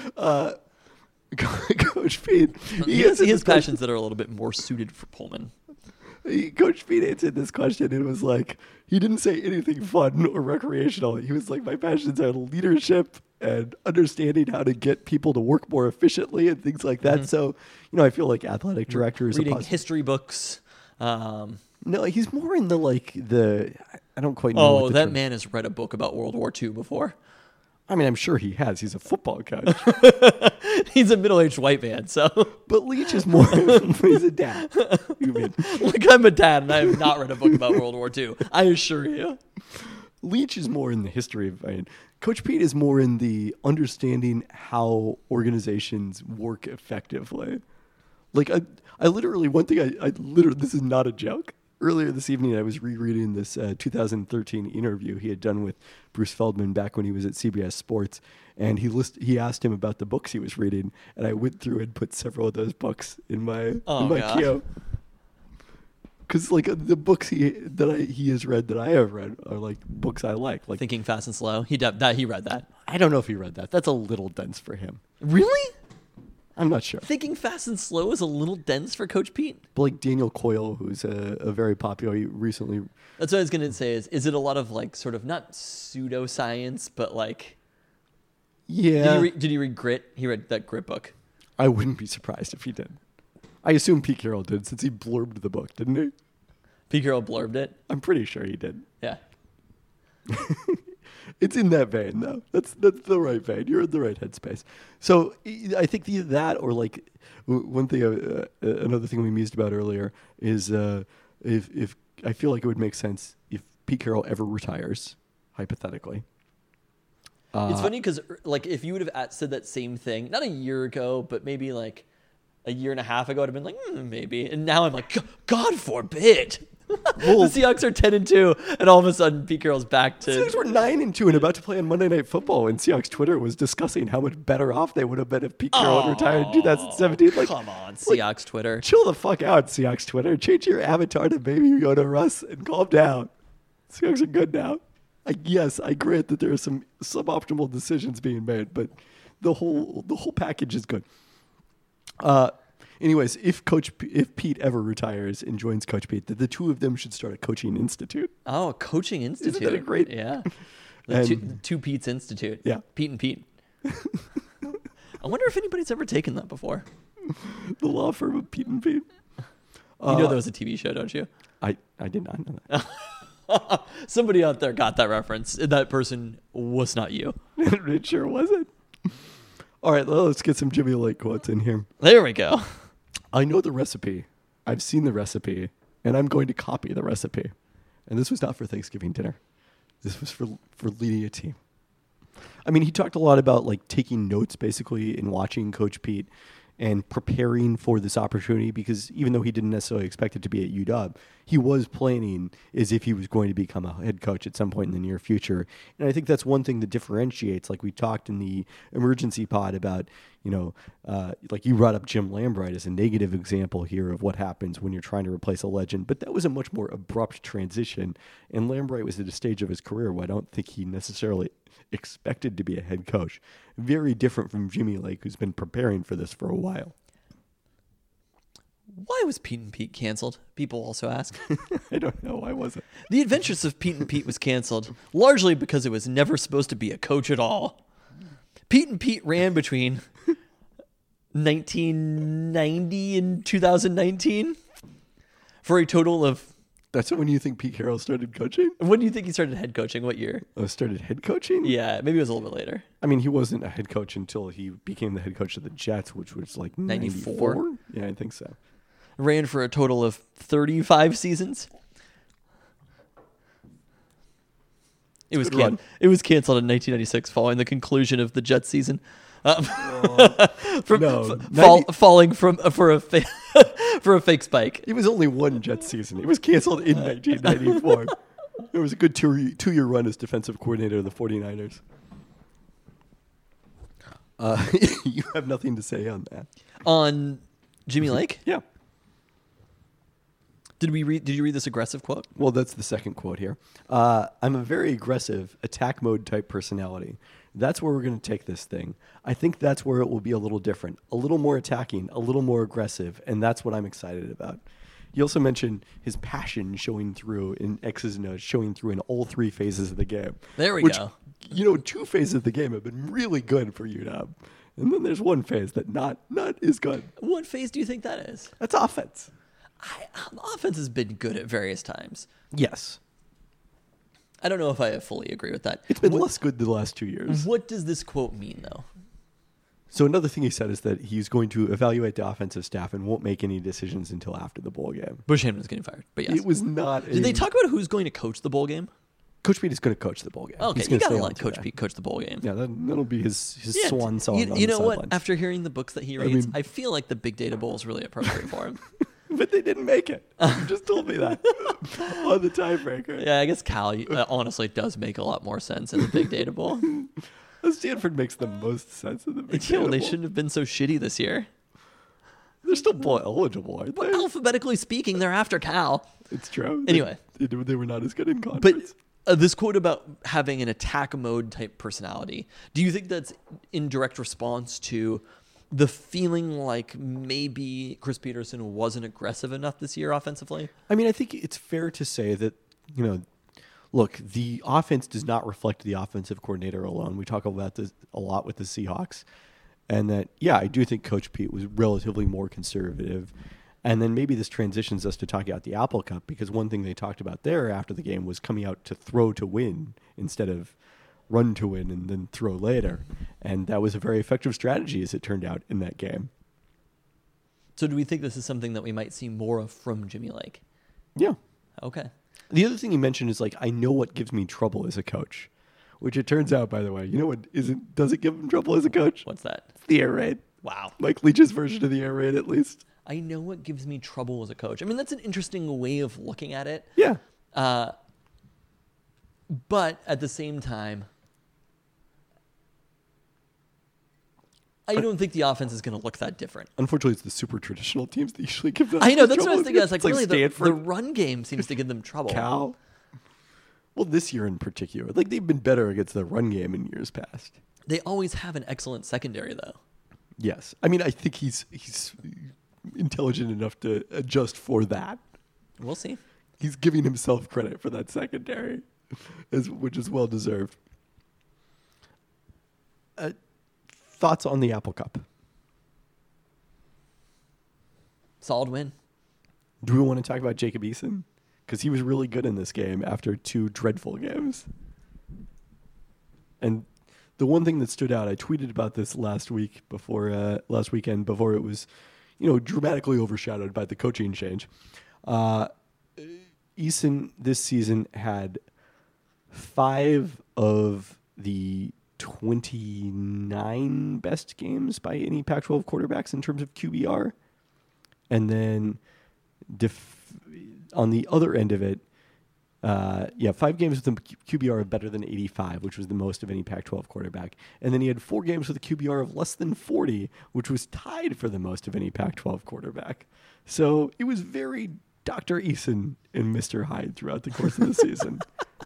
Coach Pete, he has passions that are a little bit more suited for Pullman. Coach Pete answered this question and it was like, he didn't say anything fun or recreational. He was like, my passions are leadership and understanding how to get people to work more efficiently and things like that. Mm-hmm. So, I feel like athletic director is reading history books. No, he's more in I don't quite know. Oh, that man has read a book about World War II before. I mean, I'm sure he has. He's a football coach. He's a middle-aged white man, so. But Leach is more. He's a dad. You mean? I'm a dad, and I have not read a book about World War II. I assure you. Leach is more in the history of. Coach Pete is more in the understanding how organizations work effectively. I literally, one thing I literally, this is not a joke. Earlier this evening, I was rereading this 2013 interview he had done with Bruce Feldman back when he was at CBS Sports, and he asked him about the books he was reading, and I went through and put several of those books in my queue. Because the books he has read that I have read are books I like Thinking Fast and Slow. He read that. I don't know if he read that. That's a little dense for him. Really? I'm not sure. Thinking Fast and Slow is a little dense for Coach Pete. But Daniel Coyle, who's a very popular, he recently. That's what I was going to say. Is it a lot of sort of not pseudoscience, but Yeah. Did he read Grit? He read that Grit book. I wouldn't be surprised if he did. I assume Pete Carroll did since he blurbed the book, didn't he? Pete Carroll blurbed it? I'm pretty sure he did. Yeah. It's in that vein, though. That's the right vein. You're in the right headspace. So I think either that or one thing, another thing we mused about earlier is if I feel like it would make sense if Pete Carroll ever retires, hypothetically. It's funny because if you would have said that same thing, not a year ago, but maybe a year and a half ago, I'd have been like, maybe. And now I'm like, God forbid. The Seahawks are 10-2, and all of a sudden Pete Carroll's back to. Seahawks were 9-2 and about to play on Monday Night Football, and Seahawks Twitter was discussing how much better off they would have been if Pete Carroll had retired in 2017. Come on, Seahawks Twitter. Chill the fuck out, Seahawks Twitter. Change your avatar to Baby Yoda Russ and calm down. Seahawks are good now. Yes, I grant that there are some suboptimal decisions being made, but the whole package is good. Anyways, if Pete ever retires and joins Coach Pete, the two of them should start a coaching institute. Oh, a coaching institute. Isn't that great? Yeah. The two Pete's Institute. Yeah. Pete and Pete. I wonder if anybody's ever taken that before. The law firm of Pete and Pete. You know there was a TV show, don't you? I did not know that. Somebody out there got that reference. That person was not you. It sure wasn't. All right, let's get some Jimmy Lake quotes in here. There we go. I know the recipe I've seen the recipe, and I'm going to copy the recipe. And this was not for Thanksgiving dinner. This was for leading a team. I mean, he talked a lot about like taking notes basically in watching Coach Pete and preparing for this opportunity, because even though he didn't necessarily expect it to be at UW, he was planning as if he was going to become a head coach at some point in the near future. And I think that's one thing that differentiates, like we talked in the emergency pod about, like you brought up Jim Lambright as a negative example here of what happens when you're trying to replace a legend, but that was a much more abrupt transition. And Lambright was at a stage of his career where I don't think he necessarily expected to be a head coach. Very different from Jimmy Lake, who's been preparing for this for a while. Why was Pete and Pete canceled? People also ask. I don't know. Why was it? The Adventures of Pete and Pete was canceled, largely because it was never supposed to be a coach at all. Pete and Pete ran between 1990 and 2019 for a total of... That's when you think Pete Carroll started coaching? When do you think he started head coaching? What year? Oh, started head coaching? Yeah, maybe it was a little bit later. I mean, he wasn't a head coach until he became the head coach of the Jets, which was like 94? Yeah, I think so. Ran for a total of 35 seasons. It was it was canceled in 1996 following the conclusion of the Jets season. Falling from for a fake spike. It was only one Jets season. It was canceled in 1994. It was a good two-year run as defensive coordinator of the 49ers. You have nothing to say on that. On Jimmy Lake? Yeah. Did you read this aggressive quote? Well, that's the second quote here. I'm a very aggressive, attack mode type personality. That's where we're going to take this thing. I think that's where it will be a little different, a little more attacking, a little more aggressive, and that's what I'm excited about. He also mentioned his passion showing through in X's and O's, showing through in all three phases of the game. There we go. 2 phases of the game have been really good for UW. And then there's one phase that not is good. What phase do you think that is? That's offense. Offense has been good at various times. Yes. I don't know if I fully agree with that. It's been less good the last 2 years. What does this quote mean, though? So another thing he said is that he's going to evaluate the offensive staff and won't make any decisions until after the bowl game. Bush Hampton's getting fired, but yes. It was not... Did they talk about who's going to coach the bowl game? Coach Pete is going to coach the bowl game. Okay, you got to let Coach Pete coach the bowl game. Yeah, that'll be his swan song. You know what? After hearing the books that he reads, I feel like the Big Data Bowl is really appropriate for him. But they didn't make it. You just told me that on the tiebreaker. Yeah, I guess Cal honestly does make a lot more sense in the Big Data Bowl. Stanford makes the most sense in the Big Data Bowl. They shouldn't have been so shitty this year. They're still bowl eligible, aren't they? Alphabetically speaking, they're after Cal. It's true. Anyway. They were not as good in conference. But this quote about having an attack mode type personality, do you think that's in direct response to the feeling like maybe Chris Peterson wasn't aggressive enough this year offensively? I mean, I think it's fair to say that, look, the offense does not reflect the offensive coordinator alone. We talk about this a lot with the Seahawks. And that, yeah, I do think Coach Pete was relatively more conservative. And then maybe this transitions us to talking about the Apple Cup, because one thing they talked about there after the game was coming out to throw to win instead of run to win and then throw later. And that was a very effective strategy, as it turned out, in that game. So do we think this is something that we might see more of from Jimmy Lake? Yeah. Okay. The other thing he mentioned is, I know what gives me trouble as a coach, which it turns out, by the way, does it give him trouble as a coach? What's that? It's the air raid. Wow. Mike Leach's version of the air raid, at least. I know what gives me trouble as a coach. I mean, that's an interesting way of looking at it. Yeah. But at the same time, I don't think the offense is going to look that different. Unfortunately, it's the super traditional teams that usually give them I know, that's trouble. what I was thinking. It's like really, Stanford, the run game seems to give them trouble. Cal. Well, this year in particular. They've been better against the run game in years past. They always have an excellent secondary, though. Yes. I mean, I think he's intelligent enough to adjust for that. We'll see. He's giving himself credit for that secondary, which is well deserved. Thoughts on the Apple Cup? Solid win. Do we want to talk about Jacob Eason? Because he was really good in this game after 2 dreadful games. And the one thing that stood out, I tweeted about this last weekend before it was, dramatically overshadowed by the coaching change. Eason this season had 5 of the 29 best games by any Pac-12 quarterbacks in terms of QBR. And then on the other end of it, 5 games with a QBR of better than 85, which was the most of any Pac-12 quarterback. And then he had 4 games with a QBR of less than 40, which was tied for the most of any Pac-12 quarterback. So it was very Dr. Eason and Mr. Hyde throughout the course of the season.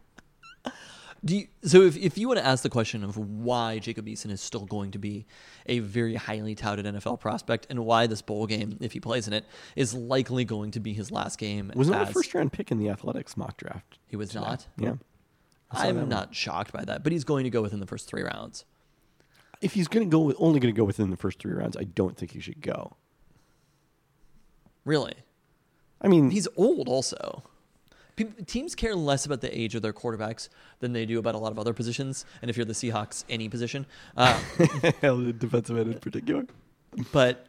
If you want to ask the question of why Jacob Eason is still going to be a very highly touted NFL prospect and why this bowl game, if he plays in it, is likely going to be his last game. Was not a first-round pick in the Athletics mock draft. He was not? Yeah. I'm not shocked by that, but he's going to go within the first 3 rounds. If he's only going to go within the first 3 rounds, I don't think he should go. Really? I mean... He's old also. Teams care less about the age of their quarterbacks than they do about a lot of other positions. And if you're the Seahawks, any position. Defensive end in particular. But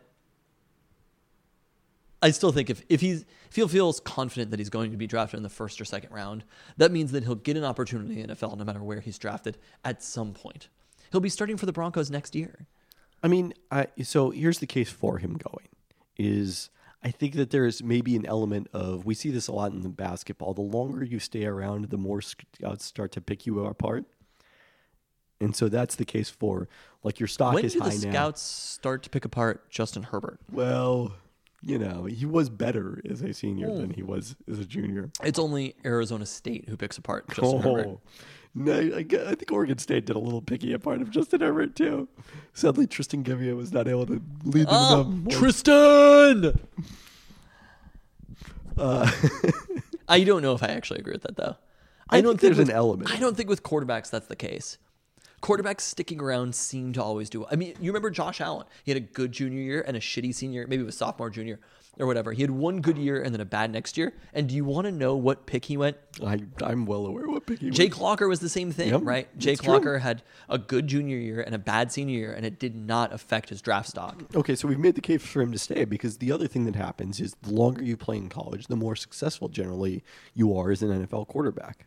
I still think if he feels confident that he's going to be drafted in the first or second round, that means that he'll get an opportunity in the NFL no matter where he's drafted at some point. He'll be starting for the Broncos next year. I mean, so here's the case for him going is... I think that there's maybe an element of, we see this a lot in the basketball, the longer you stay around, the more scouts start to pick you apart. And so that's the case for, like, your stock is high now. When did the scouts start to pick apart Justin Herbert? Well, he was better as a senior than he was as a junior. It's only Arizona State who picks apart Justin Herbert. No, I think Oregon State did a little picky apart of Justin Herbert, too. Sadly, Tristan Givia was not able to lead them up. Tristan! I don't know if I actually agree with that, though. I don't think there's an element. I don't think with quarterbacks that's the case. Quarterbacks sticking around seem to always do. I mean, you remember Josh Allen? He had a good junior year and a shitty senior. Maybe it was sophomore, junior, or whatever. He had one good year and then a bad next year. And do you want to know what pick he went? I'm well aware what pick he went. Jake Locker was the same thing, right? Jake Locker had a good junior year and a bad senior year, and it did not affect his draft stock. Okay, so we've made the case for him to stay because the other thing that happens is the longer you play in college, the more successful generally you are as an NFL quarterback.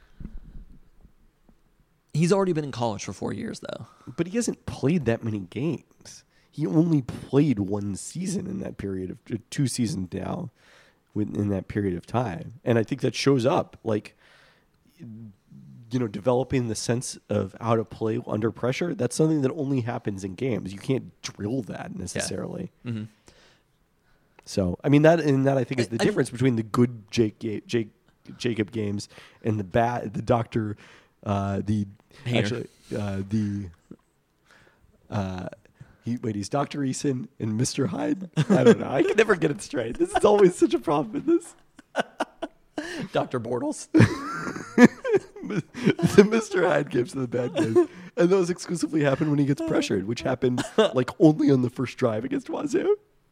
He's already been in college for 4 years, though. But he hasn't played that many games. He only played 1 season in that period of 2 seasons now in that period of time. And I think that shows up, like, developing the sense of how to play under pressure. That's something that only happens in games. You can't drill that necessarily. Yeah. Mm-hmm. So, I mean, that I think is the difference between the good Jacob games and the bad, the Dr. He's Dr. Eason and Mr. Hyde? I don't know. I can never get it straight. This is always such a problem with this. Dr. Bortles. The Mr. Hyde games are the bad games. And those exclusively happen when he gets pressured, which happened like only on the first drive against Wazoo.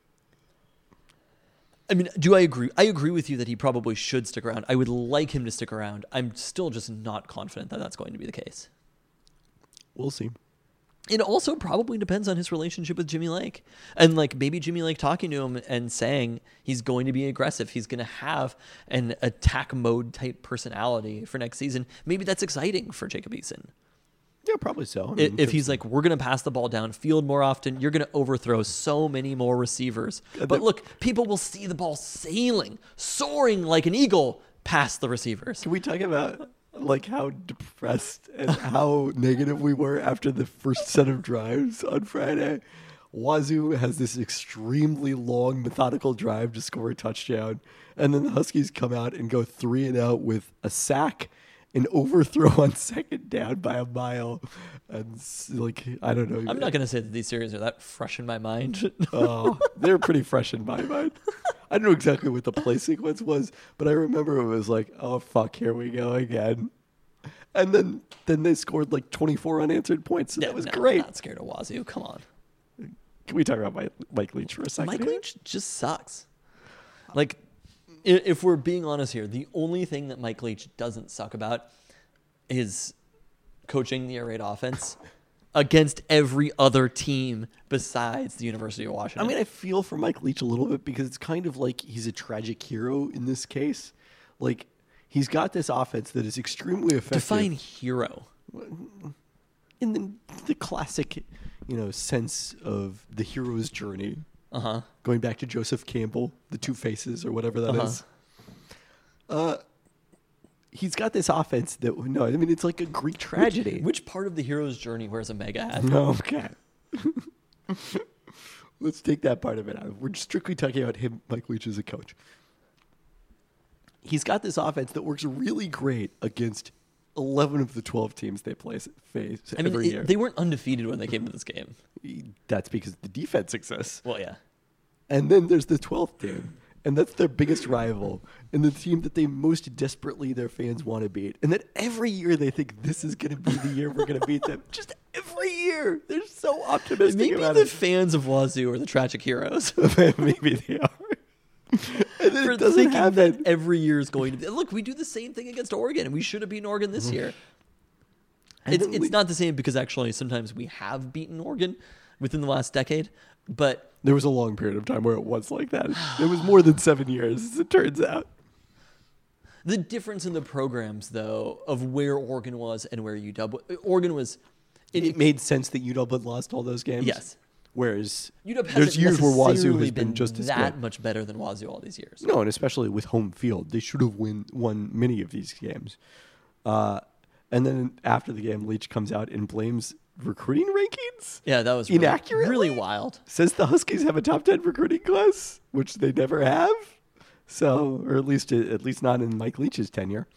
I mean, do I agree? I agree with you that he probably should stick around. I would like him to stick around. I'm still just not confident that that's going to be the case. We'll see. It also probably depends on his relationship with Jimmy Lake. And like maybe Jimmy Lake talking to him and saying he's going to be aggressive. He's going to have an attack mode type personality for next season. Maybe that's exciting for Jacob Eason. Yeah, probably so. I mean, if he's like, we're going to pass the ball down field more often, you're going to overthrow so many more receivers. But look, people will see the ball soaring like an eagle past the receivers. Can we talk about like how depressed and how negative we were after the first set of drives on Friday? Wazoo has this extremely long, methodical drive to score a touchdown. And then the Huskies come out and go 3-and-out with a sack, an overthrow on second down by a mile. And like, I don't know. I'm not going to say that these series are that fresh in my mind. Oh, they're pretty fresh in my mind. I don't know exactly what the play sequence was, but I remember it was like, oh, fuck, here we go again. And then they scored like 24 unanswered points. So that was great. I'm not scared of Wazoo. Come on. Can we talk about Mike Leach for a second? Mike Leach just sucks. Like, if we're being honest here, the only thing that Mike Leach doesn't suck about is coaching the air raid offense. against every other team besides the University of I Washington. mean, I feel for Mike Leach a little bit because it's kind of like he's a tragic hero in this case. Like, he's got this offense that is extremely effective. define hero. In the classic, sense of the hero's journey. Uh-huh. Going back to Joseph Campbell, the Two Faces, or whatever that is. He's got this offense that, it's like a Greek tragedy. Which part of the hero's journey wears a mega hat? Okay. Let's take that part of it out. We're strictly talking about him, Mike Leach, as a coach. He's got this offense that works really great against 11 of the 12 teams they face every year. They weren't undefeated when they came to this game. That's because the defense exists. Well, yeah. And then there's the 12th team, and that's their biggest rival, and the team that they most desperately their fans want to beat. And that every year they think this is going to be the year we're going to beat them. Just every year. They're so optimistic Maybe about the it. fans of Wazoo are the tragic heroes. Maybe they are. And then For it doesn't thinking happen. that every year is going to be. Look, we do the same thing against Oregon, and we should have beaten Oregon this year. And then It's not the same because actually sometimes we have beaten Oregon within the last decade, but There was a long period of time where it was like that. It was more than 7 years, as it turns out. the difference in the programs, though, of where Oregon was and where Oregon was. It made sense that UW had lost all those games. Yes. Whereas UW there's hasn't years where Wazoo necessarily has been just as that good. much better than Wazoo all these years. No, and especially with home field, they should have won many of these games. And then after the game, Leach comes out and blames recruiting rankings. Yeah, that was Inaccurately? really wild. Says the Huskies have a top 10 recruiting class, which they never have. So, or at least not in Mike Leach's tenure.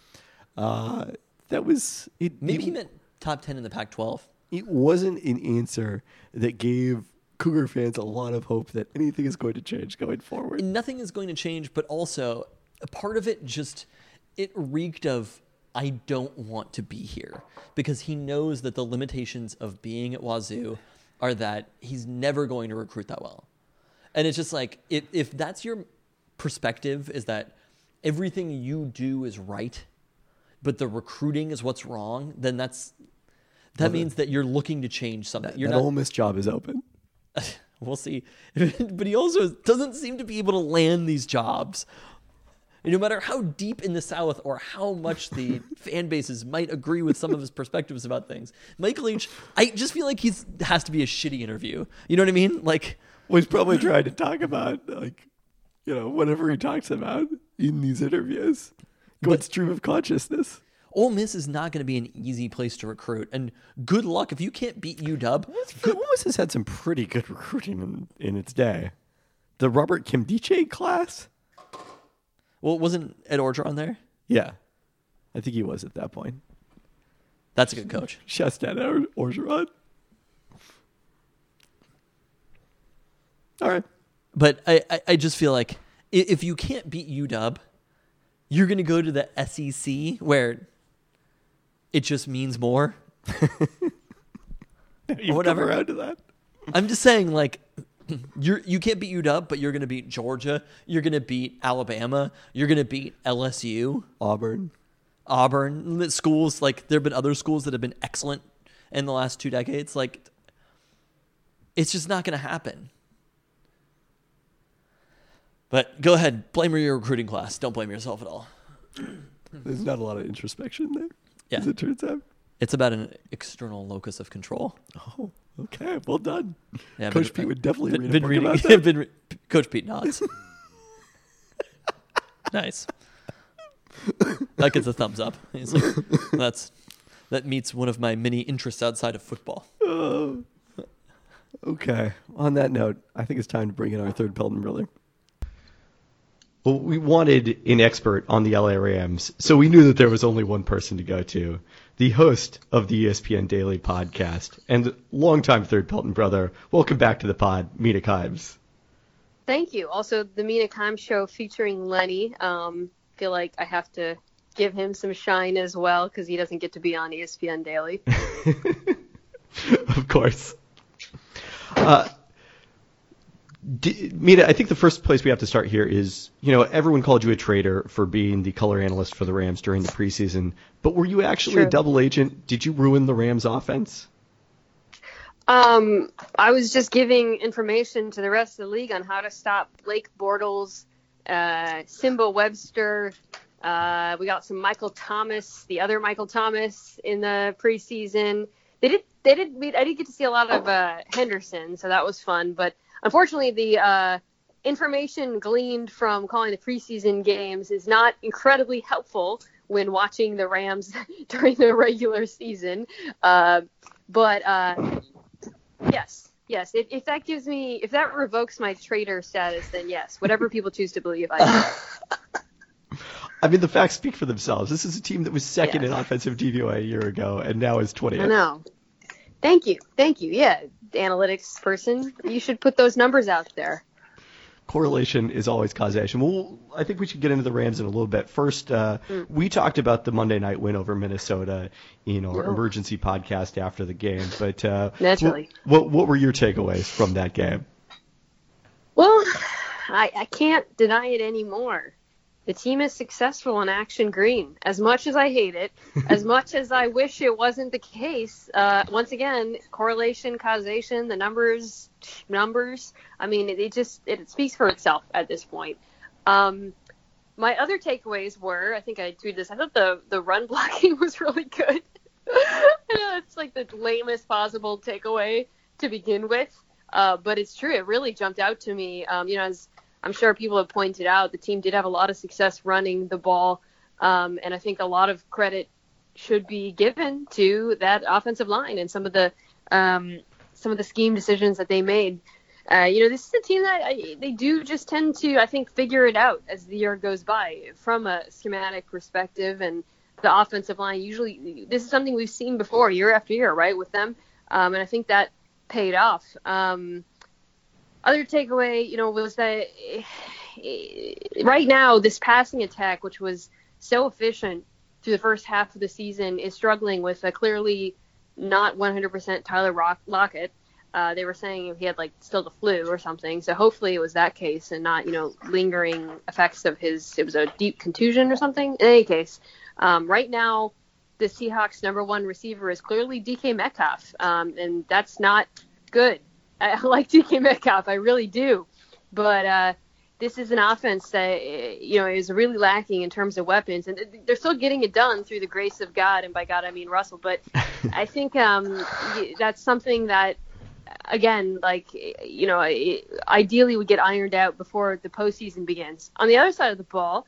That was it. Maybe he meant top 10 in the Pac-12. It wasn't an answer that gave Cougar fans a lot of hope that anything is going to change going forward. Nothing is going to change, but also a part of it it reeked of, I don't want to be here, because he knows that the limitations of being at Wazoo are that he's never going to recruit that well. And it's just like, if that's your perspective, is that everything you do is right, but the recruiting is what's wrong, then that means that you're looking to change something. That Ole Miss job is open. We'll see. But he also doesn't seem to be able to land these jobs. And no matter how deep in the South or how much the fan bases might agree with some of his perspectives about things, Mike Leach, I just feel like has to be a shitty interview. You know what I mean? Like, Well, he's probably trying to talk about, whatever he talks about in these interviews. Going stream of consciousness. Ole Miss is not going to be an easy place to recruit. And good luck if you can't beat UW. Ole Miss has had some pretty good recruiting in its day. The Robert Kimdiche class? Well, wasn't Ed Orgeron there? Yeah. I think he was at that point. That's a good coach. Chastain Orgeron. All right. But I just feel like if you can't beat UW, you're going to go to the SEC where it just means more. You've whatever. come around to that. I'm just saying, like, you can't beat UW, but you're going to beat Georgia. You're going to beat Alabama. You're going to beat LSU. Auburn. The schools, like, there have been other schools that have been excellent in the last 2 decades. Like, it's just not going to happen. But go ahead, blame your recruiting class. Don't blame yourself at all. There's not a lot of introspection there, Yeah. as it turns out. It's about an external locus of control. Oh, okay. Well done. Yeah, Coach Pete would definitely read a been book reading. about that. Coach Pete nods. Nice. That gets a thumbs up. He's like, that meets one of my many interests outside of football. Oh. Okay. On that note, I think it's time to bring in our third Pelton brother. Well, we wanted an expert on the LA Rams, so we knew that there was only one person to go to. The host of the ESPN Daily podcast and longtime third Pelton brother. Welcome back to the pod, Mina Kimes. Thank you. Also, the Mina Kimes show featuring Lenny. Feel like I have to give him some shine as well because he doesn't get to be on ESPN Daily. Of course. Mina, I think the first place we have to start here is, everyone called you a traitor for being the color analyst for the Rams during the preseason, but were you actually a double agent? Did you ruin the Rams offense? I was just giving information to the rest of the league on how to stop Blake Bortles, Simba Webster. We got some Michael Thomas, the other Michael Thomas in the preseason. I did get to see a lot of Henderson, so that was fun. But unfortunately, the information gleaned from calling the preseason games is not incredibly helpful when watching the Rams during the regular season. But yes. If that revokes my traitor status, then yes, whatever people choose to believe, I do. I mean, the facts speak for themselves. This is a team that was second in offensive DVOA a year ago and now is 20th. I know. Thank you. Yeah, analytics person, you should put those numbers out there. Correlation is always causation. Well, I think we should get into the Rams in a little bit. First, we talked about the Monday night win over Minnesota in our emergency podcast after the game. But naturally, what were your takeaways from that game? Well, I can't deny it anymore. The team is successful in Action Green. As much as I hate it, as much as I wish it wasn't the case, once again, correlation, causation, the numbers. I mean, it speaks for itself at this point. My other takeaways were, I think I tweeted this, I thought the run blocking was really good. I know it's like the lamest possible takeaway to begin with, but it's true. It really jumped out to me. As I'm sure people have pointed out, the team did have a lot of success running the ball, and I think a lot of credit should be given to that offensive line and some of the scheme decisions that they made. This is a team that they do just tend to, I think, figure it out as the year goes by from a schematic perspective, and the offensive line usually, this is something we've seen before year after year, right, with them, and I think that paid off. Other takeaway, was that right now this passing attack, which was so efficient through the first half of the season, is struggling with a clearly not 100% Tyler Lockett. They were saying he had still the flu or something. So hopefully it was that case and not, lingering effects of it was a deep contusion or something. In any case, right now the Seahawks' number one receiver is clearly DK Metcalf. And that's not good. I like DK Metcalf. I really do. But this is an offense that, is really lacking in terms of weapons. And they're still getting it done through the grace of God. And by God, I mean Russell. But I think that's something that, again, ideally would get ironed out before the postseason begins. On the other side of the ball,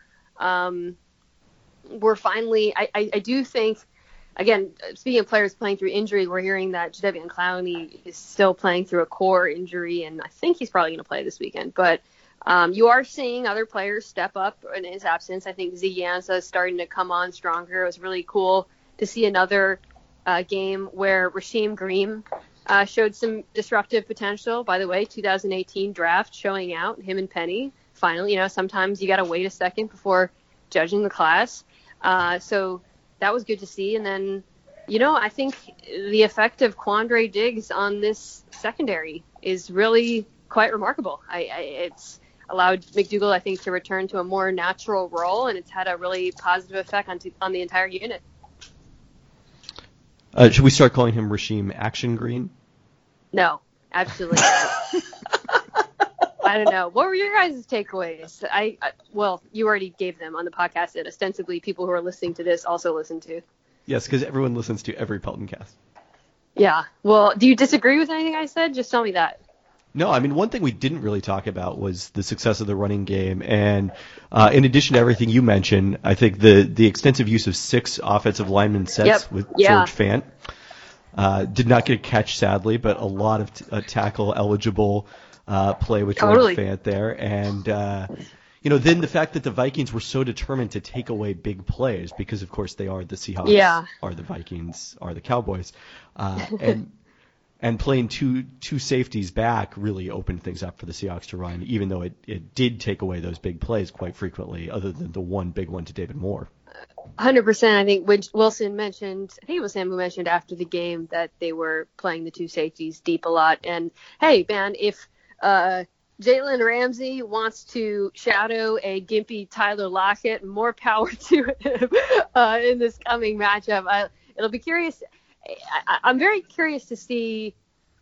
we're finally, I do think, again, speaking of players playing through injury, we're hearing that Jadeveon Clowney is still playing through a core injury, and I think he's probably going to play this weekend. But you are seeing other players step up in his absence. I think Ziggy Ansah is starting to come on stronger. It was really cool to see another game where Rasheem Green showed some disruptive potential. By the way, 2018 draft showing out, him and Penny. Finally, sometimes you got to wait a second before judging the class. So that was good to see. And then, I think the effect of Quandre Diggs on this secondary is really quite remarkable. It's allowed McDougald, I think, to return to a more natural role, and it's had a really positive effect on the entire unit. Should we start calling him Rasheem Action Green? No, absolutely not. I don't know. What were your guys' takeaways? Well, you already gave them on the podcast that ostensibly people who are listening to this also listen to. Yes, because everyone listens to every Pelton cast. Yeah. Well, do you disagree with anything I said? Just tell me that. No, I mean, one thing we didn't really talk about was the success of the running game. And in addition to everything you mentioned, I think the extensive use of 6 offensive lineman sets with George Fant did not get a catch, sadly, but a lot of tackle-eligible play with George Fant there. And, then the fact that the Vikings were so determined to take away big plays because, of course, they are the Seahawks, are the Vikings, are the Cowboys. And playing two safeties back really opened things up for the Seahawks to run, even though it did take away those big plays quite frequently, other than the one big one to David Moore. 100%. I think Wilson mentioned, I think it was him who mentioned after the game that they were playing the two safeties deep a lot. And, hey, man, if Jalen Ramsey wants to shadow a gimpy Tyler Lockett, more power to him in this coming matchup. It'll be curious. I'm very curious to see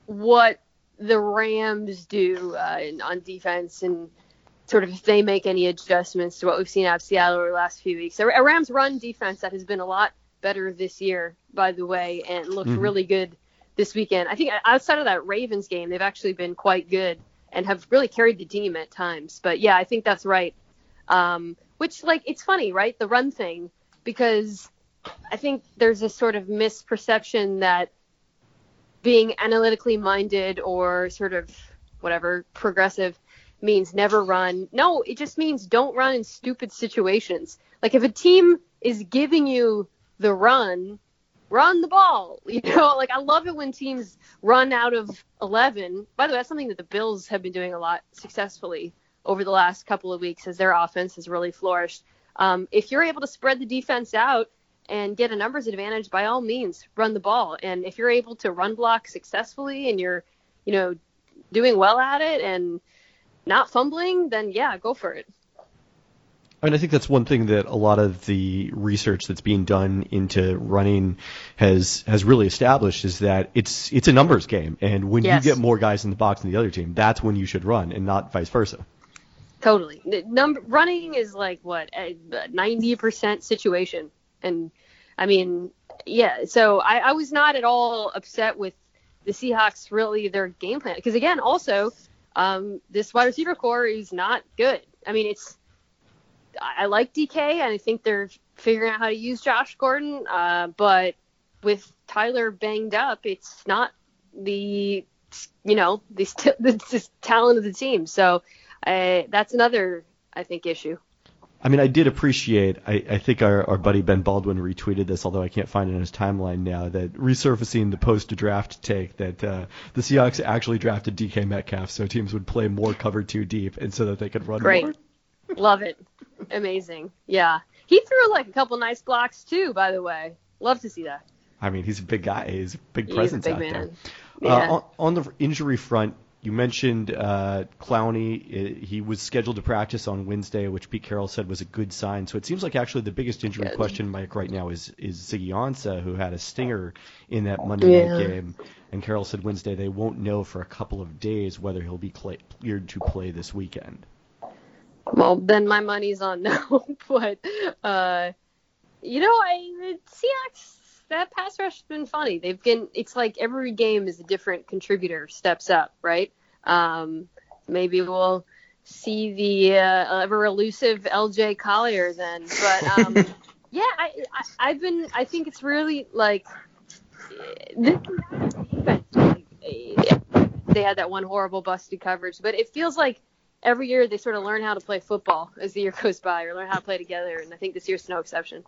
what the Rams do on defense and sort of if they make any adjustments to what we've seen out of Seattle over the last few weeks. A Rams run defense that has been a lot better this year, by the way, and looked really good this weekend. I think outside of that Ravens game, they've actually been quite good and have really carried the team at times. But yeah, I think that's right. Which, like, it's funny, right? The run thing, because I think there's a sort of misperception that being analytically minded or sort of whatever progressive means never run. No, it just means don't run in stupid situations. Like if a team is giving you the run the ball. You know, like I love it when teams run out of 11. By the way, that's something that the Bills have been doing a lot successfully over the last couple of weeks as their offense has really flourished. If you're able to spread the defense out and get a numbers advantage, by all means, run the ball. And if you're able to run block successfully and you're, you know, doing well at it and not fumbling, then yeah, go for it. I mean, I think that's one thing that a lot of the research that's being done into running has really established is that it's a numbers game. And when you get more guys in the box than the other team, that's when you should run and not vice versa. Totally. Running is like, what, a 90% situation. And, I mean, yeah, so I was not at all upset with the Seahawks, really, their game plan. Because, again, also, this wide receiver core is not good. I mean, I like DK, and I think they're figuring out how to use Josh Gordon. But with Tyler banged up, it's not the talent of the team. So that's another, I think, issue. I mean, I did appreciate, I think our buddy Ben Baldwin retweeted this, although I can't find it in his timeline now, that resurfacing the post-draft take that the Seahawks actually drafted DK Metcalf so teams would play more cover 2 deep and so that they could run Great. more. Love it. Amazing. Yeah. He threw like a couple nice blocks too, by the way. Love to see that. I mean, he's a big guy. He's a big presence big out man. there. Yeah. On the injury front, you mentioned Clowney. He was scheduled to practice on Wednesday, which Pete Carroll said was a good sign. So it seems like actually the biggest injury question mark right now is Ziggy Ansah, who had a stinger in that Monday night game. And Carroll said Wednesday they won't know for a couple of days whether he'll be cleared to play this weekend. Well, then my money's on no. But, the Seahawks, that pass rush has been funny. It's like every game is a different contributor steps up, right? Maybe we'll see the ever elusive LJ Collier then. But yeah, I think it's really like this defense. They had that one horrible busted coverage, but it feels like every year they sort of learn how to play football as the year goes by, or learn how to play together, and I think this year's no exception.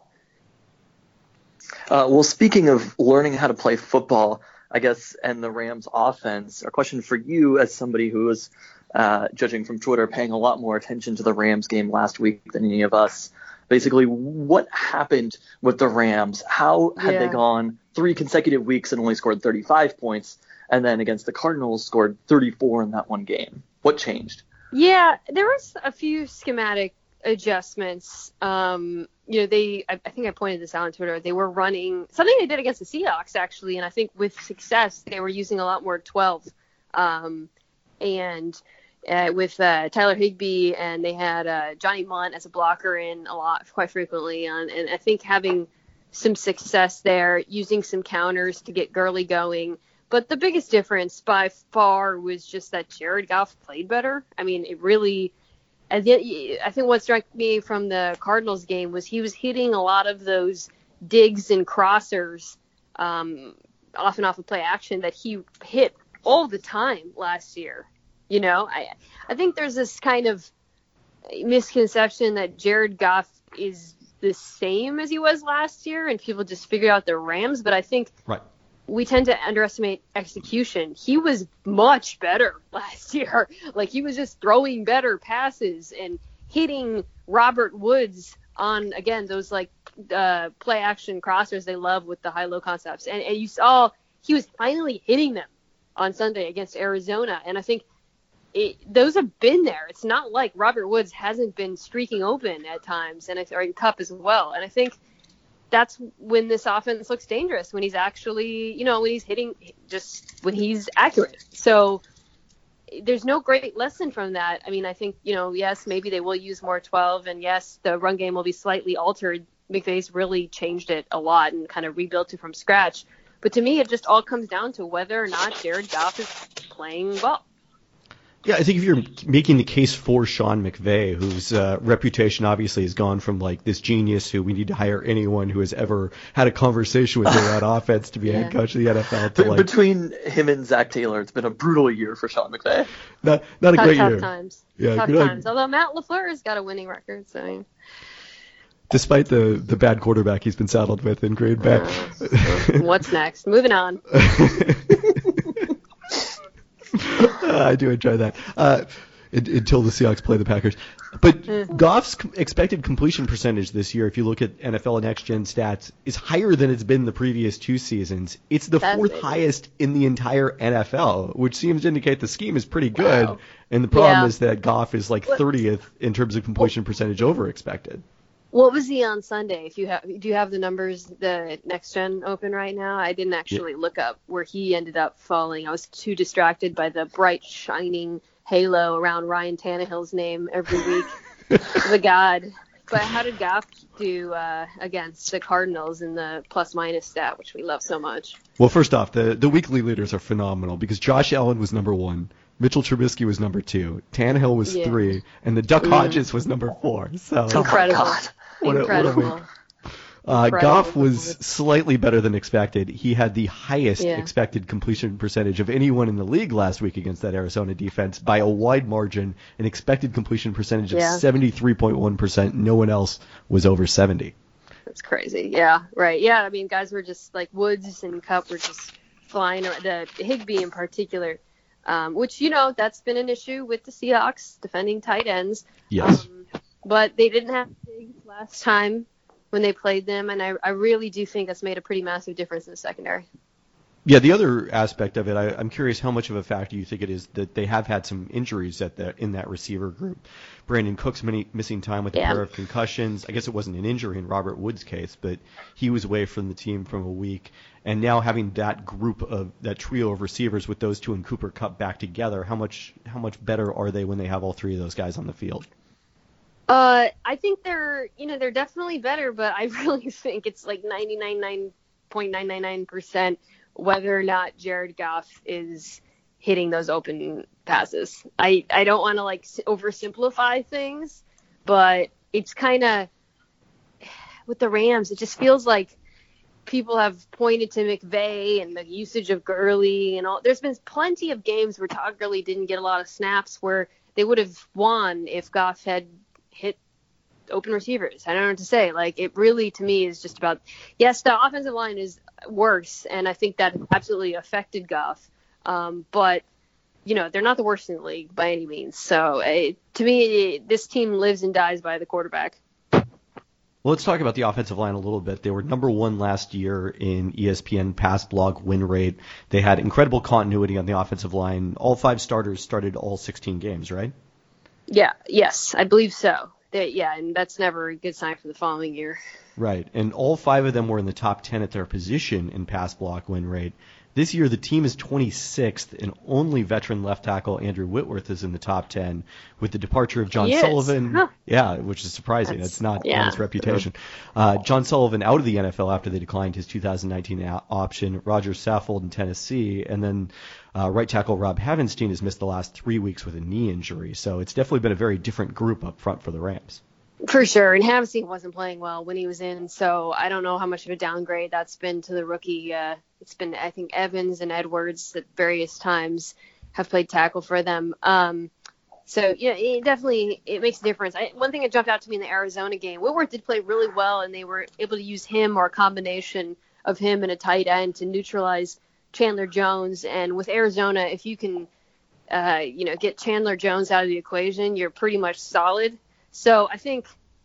Well, speaking of learning how to play football, I guess, and the Rams offense, a question for you as somebody who was, judging from Twitter, paying a lot more attention to the Rams game last week than any of us. Basically, what happened with the Rams? How had they gone 3 consecutive weeks and only scored 35 points, and then against the Cardinals scored 34 in that one game? What changed? Yeah, there was a few schematic adjustments. I think I pointed this out on Twitter. They were running something they did against the Seahawks, actually, and I think with success they were using a lot more 12. With Tyler Higbee, and they had Johnny Munt as a blocker in a lot, quite frequently, and I think having some success there, using some counters to get Gurley going. But the biggest difference by far was just that Jared Goff played better. I mean, it really, I think what struck me from the Cardinals game was he was hitting a lot of those digs and crossers off and off of play action that he hit all the time last year. You know, I think there's this kind of misconception that Jared Goff is the same as he was last year and people just figure out the Rams. But I think we tend to underestimate execution. He was much better last year. Like, he was just throwing better passes and hitting Robert Woods on, again, those like play action crossers they love with the high-low concepts. And you saw he was finally hitting them on Sunday against Arizona. And I think those have been there. It's not like Robert Woods hasn't been streaking open at times, or in Cup as well. And I think that's when this offense looks dangerous, when he's actually, when he's hitting, just when he's accurate. So there's no great lesson from that. I mean, I think, yes, maybe they will use more 12, and yes, the run game will be slightly altered. McVay's really changed it a lot and kind of rebuilt it from scratch. But to me, it just all comes down to whether or not Jared Goff is playing well. Yeah, I think if you're making the case for Sean McVay, whose reputation obviously has gone from like this genius who we need to hire anyone who has ever had a conversation with him about offense to be a head coach of the NFL. To Between him and Zach Taylor, it's been a brutal year for Sean McVay. Not a great year. Tough times. Yeah, tough times. Although Matt LaFleur has got a winning record, so. Despite the bad quarterback he's been saddled with in Green Bay. What's next? Moving on. I do enjoy that. Until the Seahawks play the Packers. But Goff's expected completion percentage this year, if you look at NFL Next Gen stats, is higher than it's been the previous 2 seasons. It's the fourth highest in the entire NFL, which seems to indicate the scheme is pretty good. Wow. And the problem is that Goff is like 30th in terms of completion percentage over expected. What was he on Sunday? Do you have the numbers, the Next Gen open right now? I didn't actually look up where he ended up falling. I was too distracted by the bright, shining halo around Ryan Tannehill's name every week. The god. But how did Goff do against the Cardinals in the plus-minus stat, which we love so much? Well, first off, the weekly leaders are phenomenal because Josh Allen was number 1. Mitchell Trubisky was number 2. Tannehill was 3. And the Duck Hodges was number 4. So incredible. Incredible. Goff was slightly better than expected. He had the highest expected completion percentage of anyone in the league last week against that Arizona defense by a wide margin, an expected completion percentage of 73.1%. No one else was over 70. That's crazy. Yeah, right. Yeah, I mean, guys were just like Woods and Kupp were just flying, the Higbee in particular, which, that's been an issue with the Seahawks defending tight ends. Yes. But they didn't have Diggs last time when they played them, and I really do think that's made a pretty massive difference in the secondary. Yeah, the other aspect of it, I'm curious how much of a factor you think it is that they have had some injuries in that receiver group. Brandon Cook's missing time with a pair of concussions. I guess it wasn't an injury in Robert Woods' case, but he was away from the team from a week. And now having that that trio of receivers with those two and Cooper Kupp back together, how much better are they when they have all three of those guys on the field? I think they're definitely better, but I really think it's like 99.999% whether or not Jared Goff is hitting those open passes. I don't want to like oversimplify things, but it's kind of with the Rams, it just feels like people have pointed to McVay and the usage of Gurley and all. There's been plenty of games where Todd Gurley didn't get a lot of snaps where they would have won if Goff had hit open receivers. I don't know what to say. Like, it really, to me, is just about, yes, the offensive line is worse, and I think that absolutely affected Goff. But, they're not the worst in the league by any means. So, to me, this team lives and dies by the quarterback. Well, let's talk about the offensive line a little bit. They were number 1 last year in ESPN pass block win rate. They had incredible continuity on the offensive line. All 5 starters started all 16 games, right? Yeah, yes, I believe so. And that's never a good sign for the following year. Right, and all 5 of them were in the top 10 at their position in pass block win rate. This year, the team is 26th, and only veteran left tackle Andrew Whitworth is in the top 10, with the departure of John Sullivan. Huh. Yeah, which is surprising. That's not on his reputation. John Sullivan out of the NFL after they declined his 2019 option. Roger Saffold in Tennessee, and then right tackle Rob Havenstein has missed the last 3 weeks with a knee injury. So it's definitely been a very different group up front for the Rams. For sure, and Havenstein wasn't playing well when he was in, so I don't know how much of a downgrade that's been to the rookie. It's been, I think, Evans and Edwards at various times have played tackle for them. So, it makes a difference. One thing that jumped out to me in the Arizona game, Whitworth did play really well, and they were able to use him or a combination of him and a tight end to neutralize Chandler Jones. And with Arizona, if you can, get Chandler Jones out of the equation, you're pretty much solid. So I think,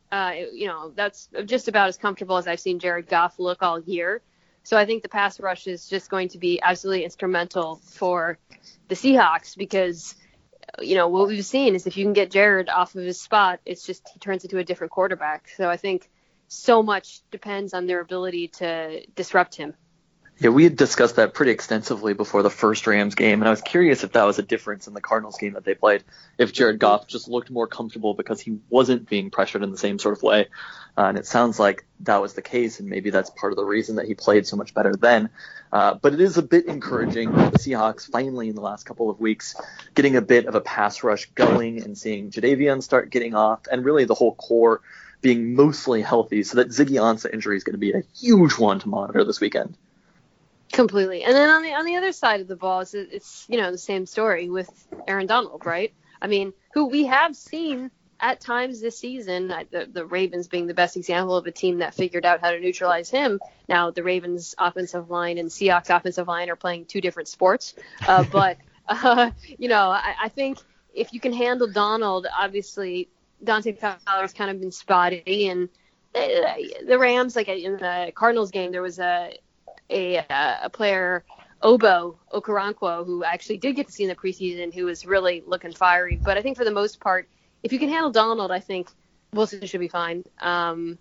that's just about as comfortable as I've seen Jared Goff look all year. So I think the pass rush is just going to be absolutely instrumental for the Seahawks because, what we've seen is if you can get Jared off of his spot, it's just he turns into a different quarterback. So I think so much depends on their ability to disrupt him. Yeah, we had discussed that pretty extensively before the first Rams game, and I was curious if that was a difference in the Cardinals game that they played, if Jared Goff just looked more comfortable because he wasn't being pressured in the same sort of way. And it sounds like that was the case, and maybe that's part of the reason that he played so much better then. But it is a bit encouraging that the Seahawks finally in the last couple of weeks getting a bit of a pass rush going and seeing Jadeveon start getting off, and really the whole core being mostly healthy, so that Ziggy Ansah injury is going to be a huge one to monitor this weekend. Completely. And then on the other side of the ball, it's the same story with Aaron Donald, right? I mean, who we have seen at times this season, the Ravens being the best example of a team that figured out how to neutralize him. Now, the Ravens offensive line and Seahawks offensive line are playing two different sports. But I think if you can handle Donald, obviously Dante Fowler's kind of been spotty. And the Rams, like in the Cardinals game, there was a player, Obo Okoronkwo, who actually did get to see in the preseason, who was really looking fiery. But I think for the most part, if you can handle Donald, I think Wilson should be fine. And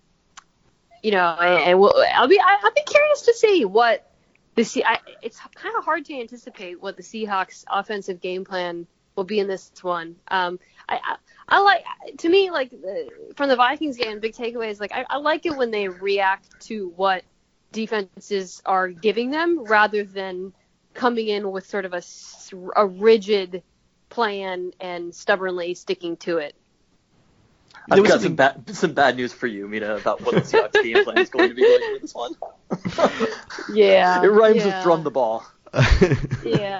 I'll be curious to see what it's kind of hard to anticipate what the Seahawks offensive game plan will be in this one. I like, to me, like from the Vikings game, big takeaways, like I like it when they react to what defenses are giving them rather than coming in with sort of a rigid plan and stubbornly sticking to it. I've got some bad news for you, Mina, about what the Seahawks game plan is going to be going for this one. Yeah. It rhymes with drum the ball. Yeah.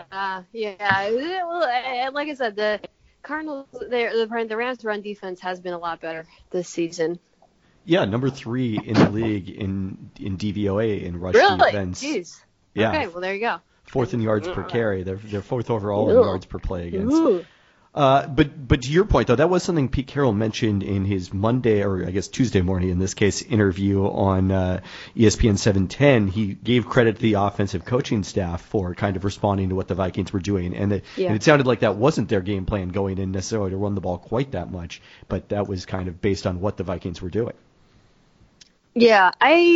Well, like I said, the Cardinals, the Rams' run defense has been a lot better this season. Yeah, number 3 in the league in DVOA in rush defense. Really? Jeez. Yeah. Okay, well, there you go. 4th in yards per carry. They're 4th overall in yards per play against. Ooh. But to your point, though, that was something Pete Carroll mentioned in his Monday, or I guess Tuesday morning in this case, interview on ESPN 710. He gave credit to the offensive coaching staff for kind of responding to what the Vikings were doing. And it sounded like that wasn't their game plan going in necessarily to run the ball quite that much, but that was kind of based on what the Vikings were doing. Yeah,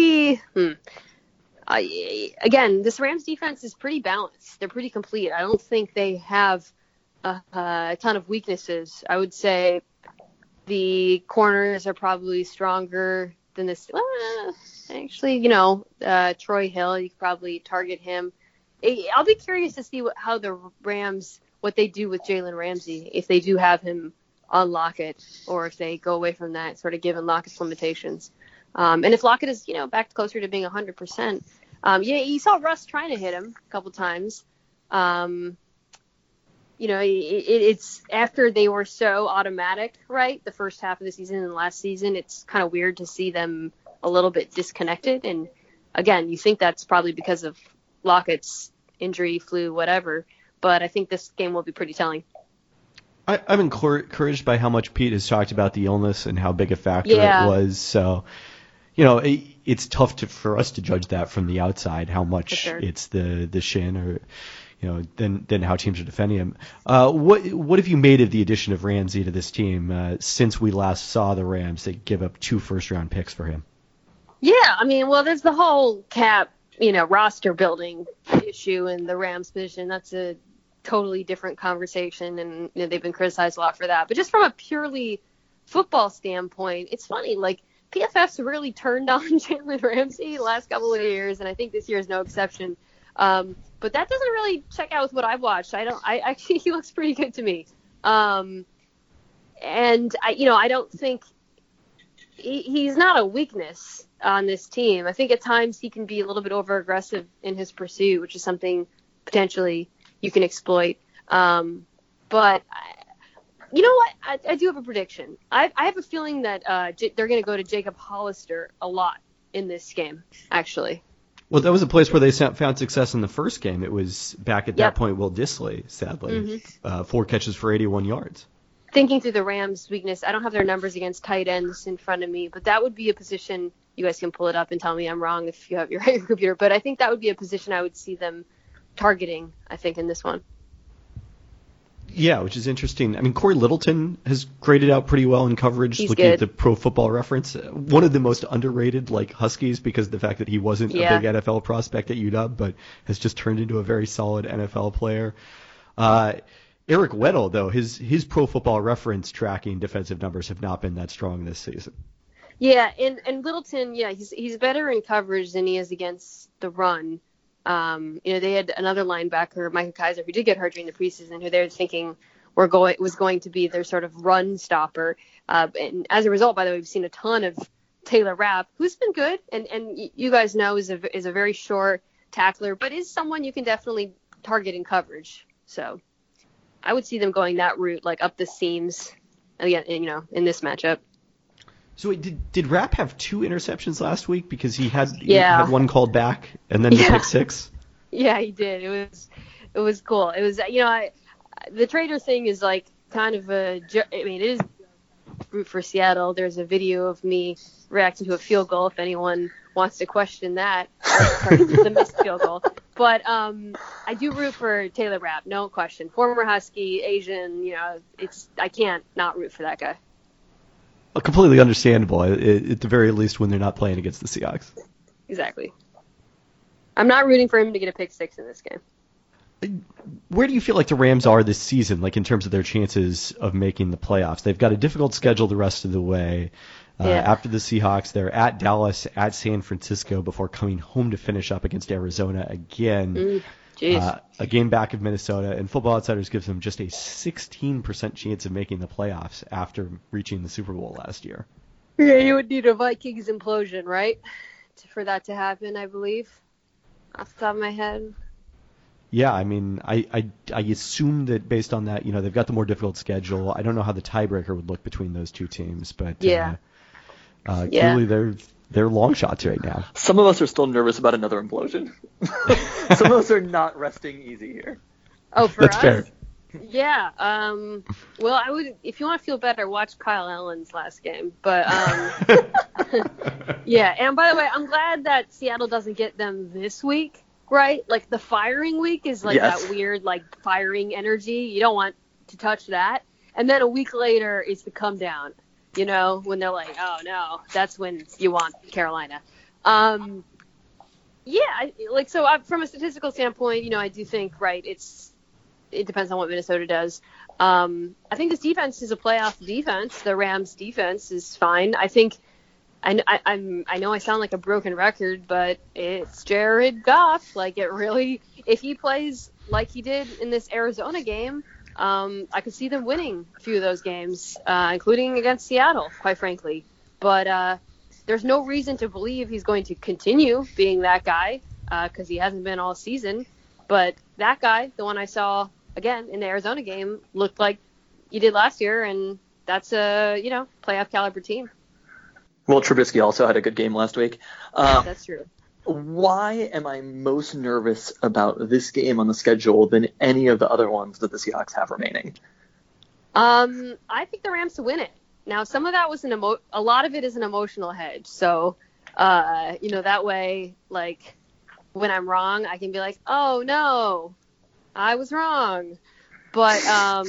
again, this Rams defense is pretty balanced. They're pretty complete. I don't think they have a ton of weaknesses. I would say the corners are probably stronger than this. Actually, Troy Hill, you could probably target him. I'll be curious to see how the Rams, what they do with Jalen Ramsey, if they do have him on Lockett, or if they go away from that, sort of given Lockett's limitations. And if Lockett is, back closer to being 100%. You saw Russ trying to hit him a couple times. It's after they were so automatic, right? The first half of the season and last season, it's kind of weird to see them a little bit disconnected. And again, you think that's probably because of Lockett's injury, flu, whatever. But I think this game will be pretty telling. I'm encouraged by how much Pete has talked about the illness and how big a factor it was. So, it's tough for us to judge that from the outside, how much it's the shin or, then how teams are defending him. What have you made of the addition of Ramsey to this team since we last saw the Rams? They give up 2 first-round picks for him. Yeah, there's the whole cap, roster building issue in the Rams position. That's a totally different conversation, and they've been criticized a lot for that. But just from a purely football standpoint, it's funny, like PFF's really turned on Jalen Ramsey the last couple of years, and I think this year is no exception. But that doesn't really check out with what I've watched. He looks pretty good to me. And I don't think he's not a weakness on this team. I think at times he can be a little bit over aggressive in his pursuit, which is something potentially you can exploit. But you know what? I do have a prediction. I have a feeling that they're going to go to Jacob Hollister a lot in this game, actually. Well, that was a place where they found success in the first game. It was back at that point, Will Dissly, sadly. 4 catches for 81 yards. Thinking through the Rams' weakness, I don't have their numbers against tight ends in front of me, but that would be a position, you guys can pull it up and tell me I'm wrong if you have your computer, but I think that would be a position I would see them targeting, I think, in this one. Yeah, which is interesting. I mean, Corey Littleton has graded out pretty well in coverage. He's looking good. at the Pro Football Reference, one of the most underrated Huskies because of the fact that he wasn't a big NFL prospect at UW, but has just turned into a very solid NFL player. Eric Weddle, though, his Pro Football Reference tracking defensive numbers have not been that strong this season. Yeah, and Littleton, he's better in coverage than he is against the run. They had another linebacker, Micah Kaiser, who did get hurt during the preseason, who they were thinking was going to be their sort of run stopper. And as a result, by the way, we've seen a ton of Taylor Rapp, who's been good, and you guys know is a very short tackler, but is someone you can definitely target in coverage. So I would see them going that route, like up the seams, again, in this matchup. So did Rapp have 2 interceptions last week because he had one called back and then the pick 6? Yeah, he did. It was cool. It was the Trader thing is like kind of it is root for Seattle. There's a video of me reacting to a field goal if anyone wants to question that. The missed field goal. But I do root for Taylor Rapp, no question. Former Husky, Asian, I can't not root for that guy. Completely understandable, at the very least when they're not playing against the Seahawks. Exactly. I'm not rooting for him to get a pick 6 in this game. Where do you feel like the Rams are this season, like in terms of their chances of making the playoffs? They've got a difficult schedule the rest of the way. After the Seahawks, they're at Dallas, at San Francisco before coming home to finish up against Arizona again. A game back of Minnesota, and Football Outsiders gives them just a 16% chance of making the playoffs after reaching the Super Bowl last year. Yeah, you would need a Vikings implosion, right, for that to happen, I believe, off the top of my head. Yeah, I mean, I assume that based on that, they've got the more difficult schedule. I don't know how the tiebreaker would look between those two teams, but clearly they're long shots right now. Some of us are still nervous about another implosion. Some of us are not resting easy here. Oh, for That's us? fair. Yeah. Well, I would, if you want to feel better, watch Kyle Allen's last game. But yeah. And by the way, I'm glad that Seattle doesn't get them this week, right? Like the firing week is like that weird firing energy. You don't want to touch that. And then a week later is the come down. When they're like, oh no, that's when you want Carolina. From a statistical standpoint, I do think, right, it depends on what Minnesota does. I think this defense is a playoff defense. The Rams defense is fine. I think, I know I sound like a broken record, but it's Jared Goff. If he plays like he did in this Arizona game, I could see them winning a few of those games, including against Seattle, quite frankly. But there's no reason to believe he's going to continue being that guy because he hasn't been all season. But that guy, the one I saw, again, in the Arizona game, looked like he did last year, and that's a, playoff caliber team. Well, Trubisky also had a good game last week. That's true. Why am I most nervous about this game on the schedule than any of the other ones that the Seahawks have remaining? I think the Rams to win it. Now, some of that was a lot of it is an emotional hedge. So, that way, when I'm wrong, I can be like, oh no, I was wrong. But, I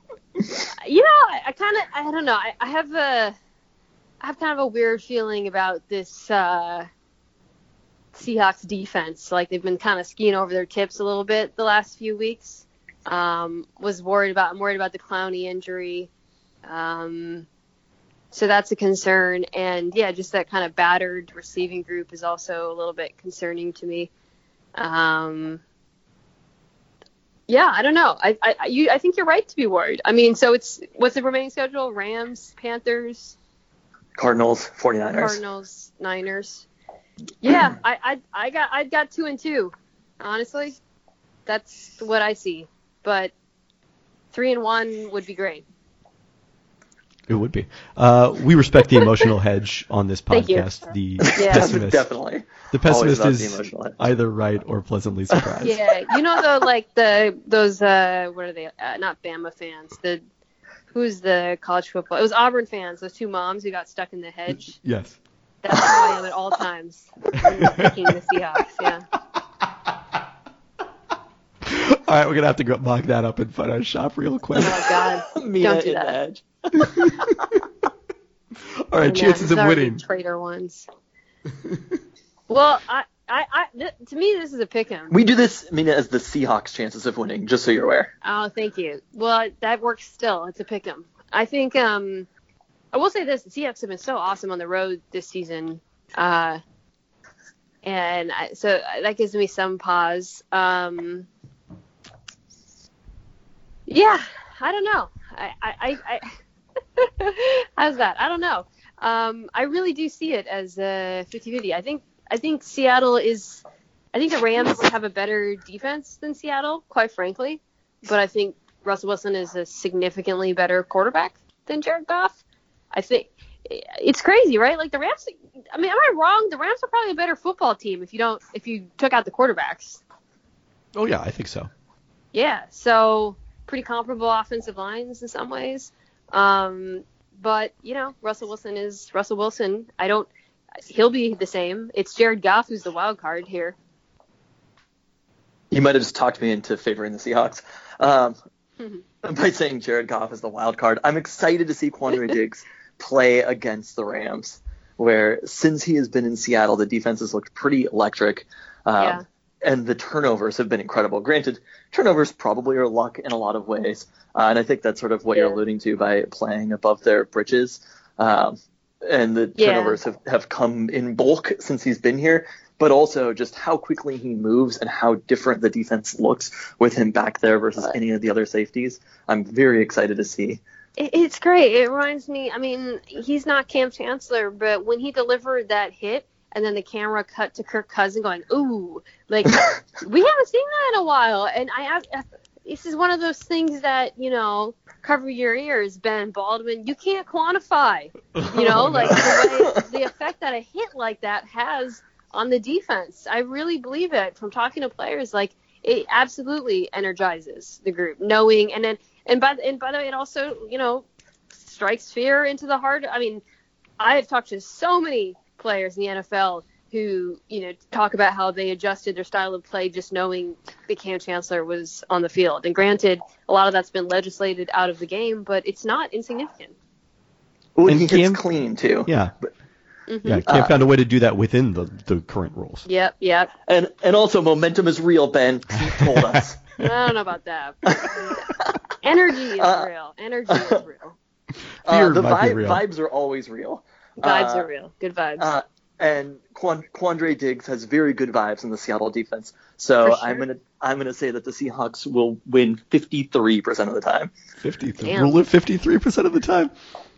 don't know. I have kind of a weird feeling about this, Seahawks defense. They've been kind of skiing over their tips a little bit the last few weeks. I'm worried about the Clowney injury. So that's a concern. And just that kind of battered receiving group is also a little bit concerning to me. I don't know. I think you're right to be worried. I mean, so what's the remaining schedule? Rams, Panthers, Cardinals, 49ers. Cardinals, Niners. Yeah, I got 2-2. Honestly, that's what I see. But 3-1 would be great. It would be. We respect the emotional hedge on this podcast. The pessimist, definitely. The pessimist is either right or pleasantly surprised. Yeah, those what are they? Not Bama fans. Who's the college football? It was Auburn fans. Those two moms who got stuck in the hedge. Yes. That's how I am at all times. Picking the Seahawks, yeah. right, we're gonna have to go mock that up in Photoshop real quick. Oh God, Mina don't do in that. the edge. All right, chances of winning. Traitor ones. Well, to me, this is a pick 'em. We do this, Mina, as the Seahawks' chances of winning, just so you're aware. Oh, thank you. Well, that works still. It's a pick 'em. I think. I will say this: the Seahawks have been so awesome on the road this season, so that gives me some pause. Yeah, I don't know. I how's that? I don't know. I really do see it as 50-50. I think Seattle is. I think the Rams have a better defense than Seattle, quite frankly. But I think Russell Wilson is a significantly better quarterback than Jared Goff. I think it's crazy, right? Like the Rams. I mean, am I wrong? The Rams are probably a better football team if you took out the quarterbacks. Oh yeah, I think so. Yeah. So pretty comparable offensive lines in some ways. But Russell Wilson is Russell Wilson. He'll be the same. It's Jared Goff who's the wild card here. You might have just talked me into favoring the Seahawks by saying Jared Goff is the wild card. I'm excited to see Quandre Diggs play against the Rams, where since he has been in Seattle, the defense has looked pretty electric. And the turnovers have been incredible. Granted, turnovers probably are luck in a lot of ways. And I think that's sort of what you're alluding to by playing above their britches. And the turnovers have come in bulk since he's been here. But also just how quickly he moves and how different the defense looks with him back there versus any of the other safeties. I'm very excited to see. It's great. It reminds me, I mean, he's not Cam Chancellor, but when he delivered that hit, and then the camera cut to Kirk Cousins going, ooh, like, we haven't seen that in a while. And this is one of those things that, cover your ears, Ben Baldwin. You can't quantify, like the effect that a hit like that has on the defense. I really believe it from talking to players. Like, it absolutely energizes the group, knowing, and by the way, it also, strikes fear into the heart. I mean, I have talked to so many players in the NFL who, talk about how they adjusted their style of play just knowing that Cam Chancellor was on the field. And granted, a lot of that's been legislated out of the game, but it's not insignificant. Well, And he Cam- hits clean, too. Yeah. Mm-hmm. Yeah, Cam found a way to do that within the current rules. Yep. And also, momentum is real, Ben. Pete told us. I don't know about that. Energy is real. Energy is real. Fear The might be real. vibes are always real. Vibes are real. Good vibes. And Quandre Diggs has very good vibes in the Seattle defense. So For sure. I'm gonna say that the Seahawks will win 53% of the time. 53. Damn. We'll live 53% of the time.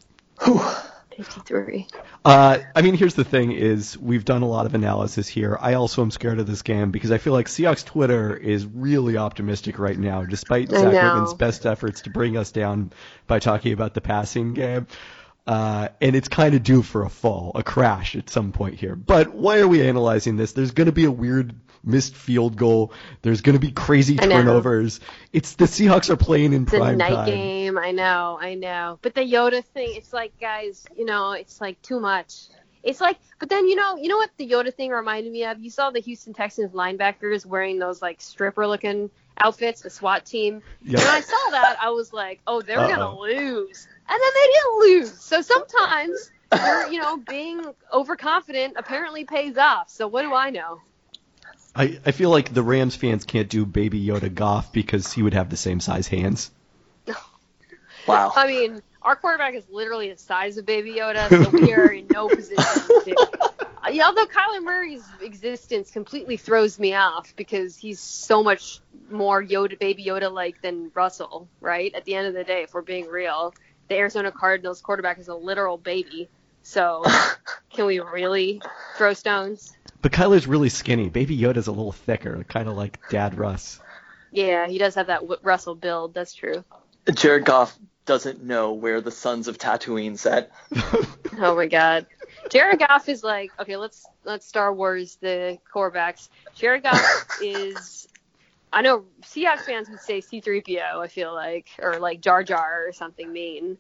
53. I mean, here's the thing is we've done a lot of analysis here. I also am scared of this game because I feel like Seahawks Twitter is really optimistic right now, despite I Zach know. Whitman's best efforts to bring us down by talking about the passing game. And it's kind of due for a crash at some point here. But why are we analyzing this? There's going to be a weird missed field goal. There's going to be crazy I know. turnovers. It's the Seahawks are playing in It's a prime night time. game. I know. But the Yoda thing, it's like, guys, it's like too much. It's like, but then, you know what the Yoda thing reminded me of? You saw the Houston Texans linebackers wearing those, like, stripper-looking outfits, the SWAT team. Yeah. When I saw that, I was like, oh, they're going to Uh-oh. lose. And then they didn't lose. So sometimes, being overconfident apparently pays off. So what do I know? I feel like the Rams fans can't do Baby Yoda Goff because he would have the same size hands. Wow. I mean, our quarterback is literally the size of Baby Yoda, so we are in no position to. Although Kyler Murray's existence completely throws me off because he's so much more Baby Yoda-like than Russell, right? At the end of the day, if we're being real, the Arizona Cardinals quarterback is a literal baby. So, can we really throw stones? But Kyler's really skinny. Baby Yoda's a little thicker, kind of like Dad Russ. Yeah, he does have that Russell build. That's true. Jared Goff doesn't know where the Sons of Tatooine set. Oh my God. Jared Goff is like, okay, let's Star Wars the quarterbacks. Jared Goff is, I know Seahawks fans would say C-3PO, I feel like, or like Jar Jar or something mean.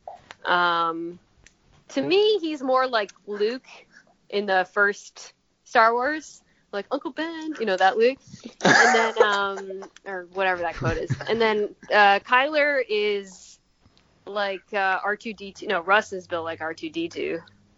To me, he's more like Luke in the first Star Wars. like Uncle Ben, that Luke. And then, or whatever that quote is. And then Kyler is like R2D2. No, Russ is built like R2D2.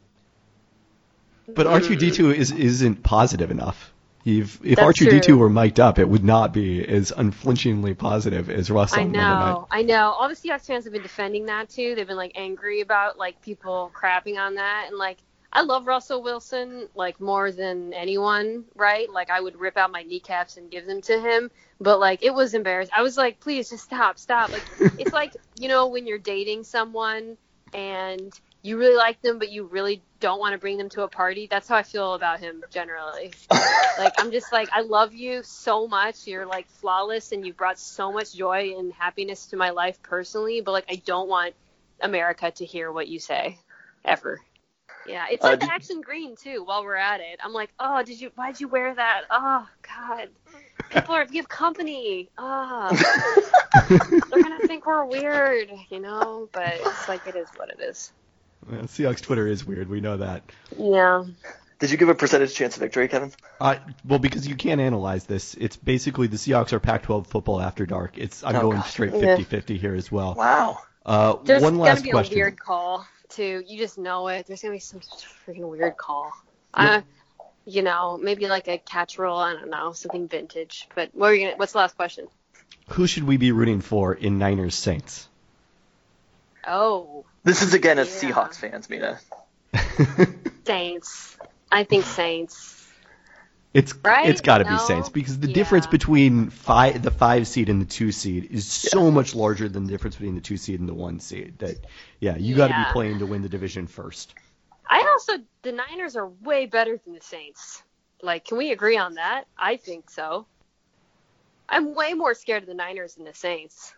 But R2D2 isn't positive enough. If That's R2D2 true. were mic'd up, it would not be as unflinchingly positive as Russ on Monday night. I know. All the Seahawks fans have been defending that too. They've been like angry about like people crapping on that, and like I love Russell Wilson like more than anyone, right? Like I would rip out my kneecaps and give them to him, but like it was embarrassing. I was like, please just stop. Like it's like when you're dating someone and you really like them, but you really don't want to bring them to a party. That's how I feel about him generally. Like, I'm just like, I love you so much. You're like flawless and you've brought so much joy and happiness to my life personally. But like, I don't want America to hear what you say ever. Yeah. It's like the Action Green too, while we're at it. I'm like, oh, why'd you wear that? Oh God. People give company. Oh, they're going to think we're weird, but it's like, it is what it is. Well, Seahawks Twitter is weird. We know that. Yeah. Did you give a percentage chance of victory, Kevin? Well, because you can't analyze this. It's basically the Seahawks are Pac-12 football after dark. I'm going straight 50-50 here as well. Wow. One last There's going to be question. a weird call, too. You just know it. There's going to be some freaking weird call. Maybe like a catch roll. I don't know, something vintage. But what's the last question? Who should we be rooting for in Niners Saints? Oh. This is again as Seahawks fans, Mina. Saints. I think Saints. It's Right? got to be No? Saints because the difference between the 5 seed and the 2 seed is so much larger than the difference between the 2 seed and the 1 seed. That you got to be playing to win the division first. The Niners are way better than the Saints. Like, can we agree on that? I think so. I'm way more scared of the Niners than the Saints.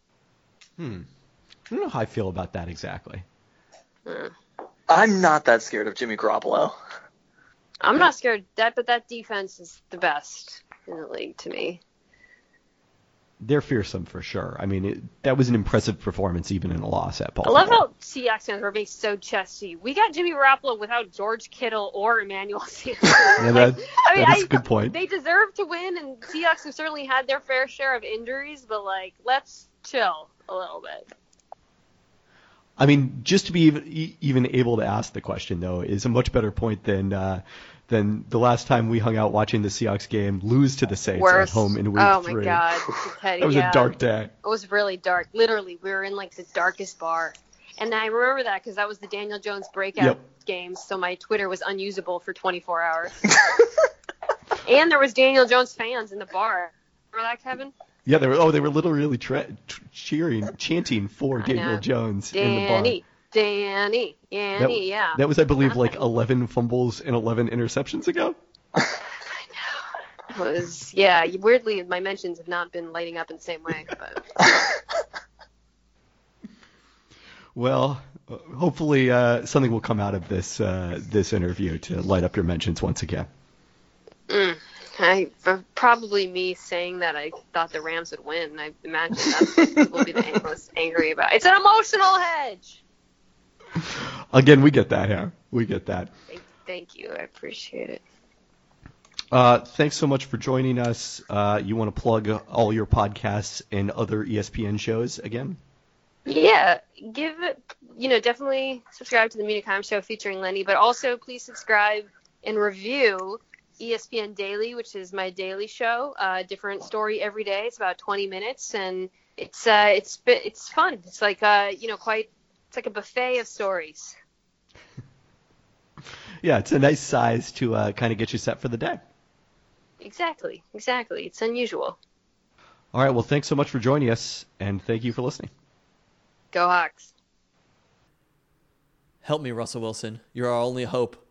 I don't know how I feel about that exactly. I'm not that scared of Jimmy Garoppolo. I'm not scared but that defense is the best in the league to me. They're fearsome for sure. I mean, that was an impressive performance even in a loss at I Baltimore. love how Seahawks fans were being so chesty. We got Jimmy Garoppolo without George Kittle or Emmanuel Sanders. That's a good point. They deserve to win, and Seahawks have certainly had their fair share of injuries, but like, let's chill a little bit. I mean, just to be even able to ask the question, though, is a much better point than the last time we hung out watching the Seahawks game lose to the Saints at home in week 3. Oh, my God. That was a dark day. It was really dark. Literally, we were in, like, the darkest bar. And I remember that because that was the Daniel Jones breakout game, so my Twitter was unusable for 24 hours. And there was Daniel Jones fans in the bar. Remember that, Kevin? Yeah, they were literally chanting for Daniel Jones in the bar. Danny, yeah. That was, I believe, like 11 fumbles and 11 interceptions ago. I know. It was, weirdly, my mentions have not been lighting up in the same way. But. Well, hopefully something will come out of this interview to light up your mentions once again. Probably me saying that I thought the Rams would win. I imagine that's what people will be the most angry about. It's an emotional hedge. Again, we get that here. We get that. Thank you. I appreciate it. Thanks so much for joining us. You want to plug all your podcasts and other ESPN shows again? Yeah, definitely subscribe to the Mina Kimes Show featuring Lenny, but also please subscribe and review ESPN Daily, which is my daily show. Different story every day. It's about 20 minutes, and it's fun. It's like it's like a buffet of stories. Yeah, it's a nice size to kind of get you set for the day. Exactly. It's unusual. All right. Well, thanks so much for joining us, and thank you for listening. Go Hawks. Help me, Russell Wilson. You're our only hope.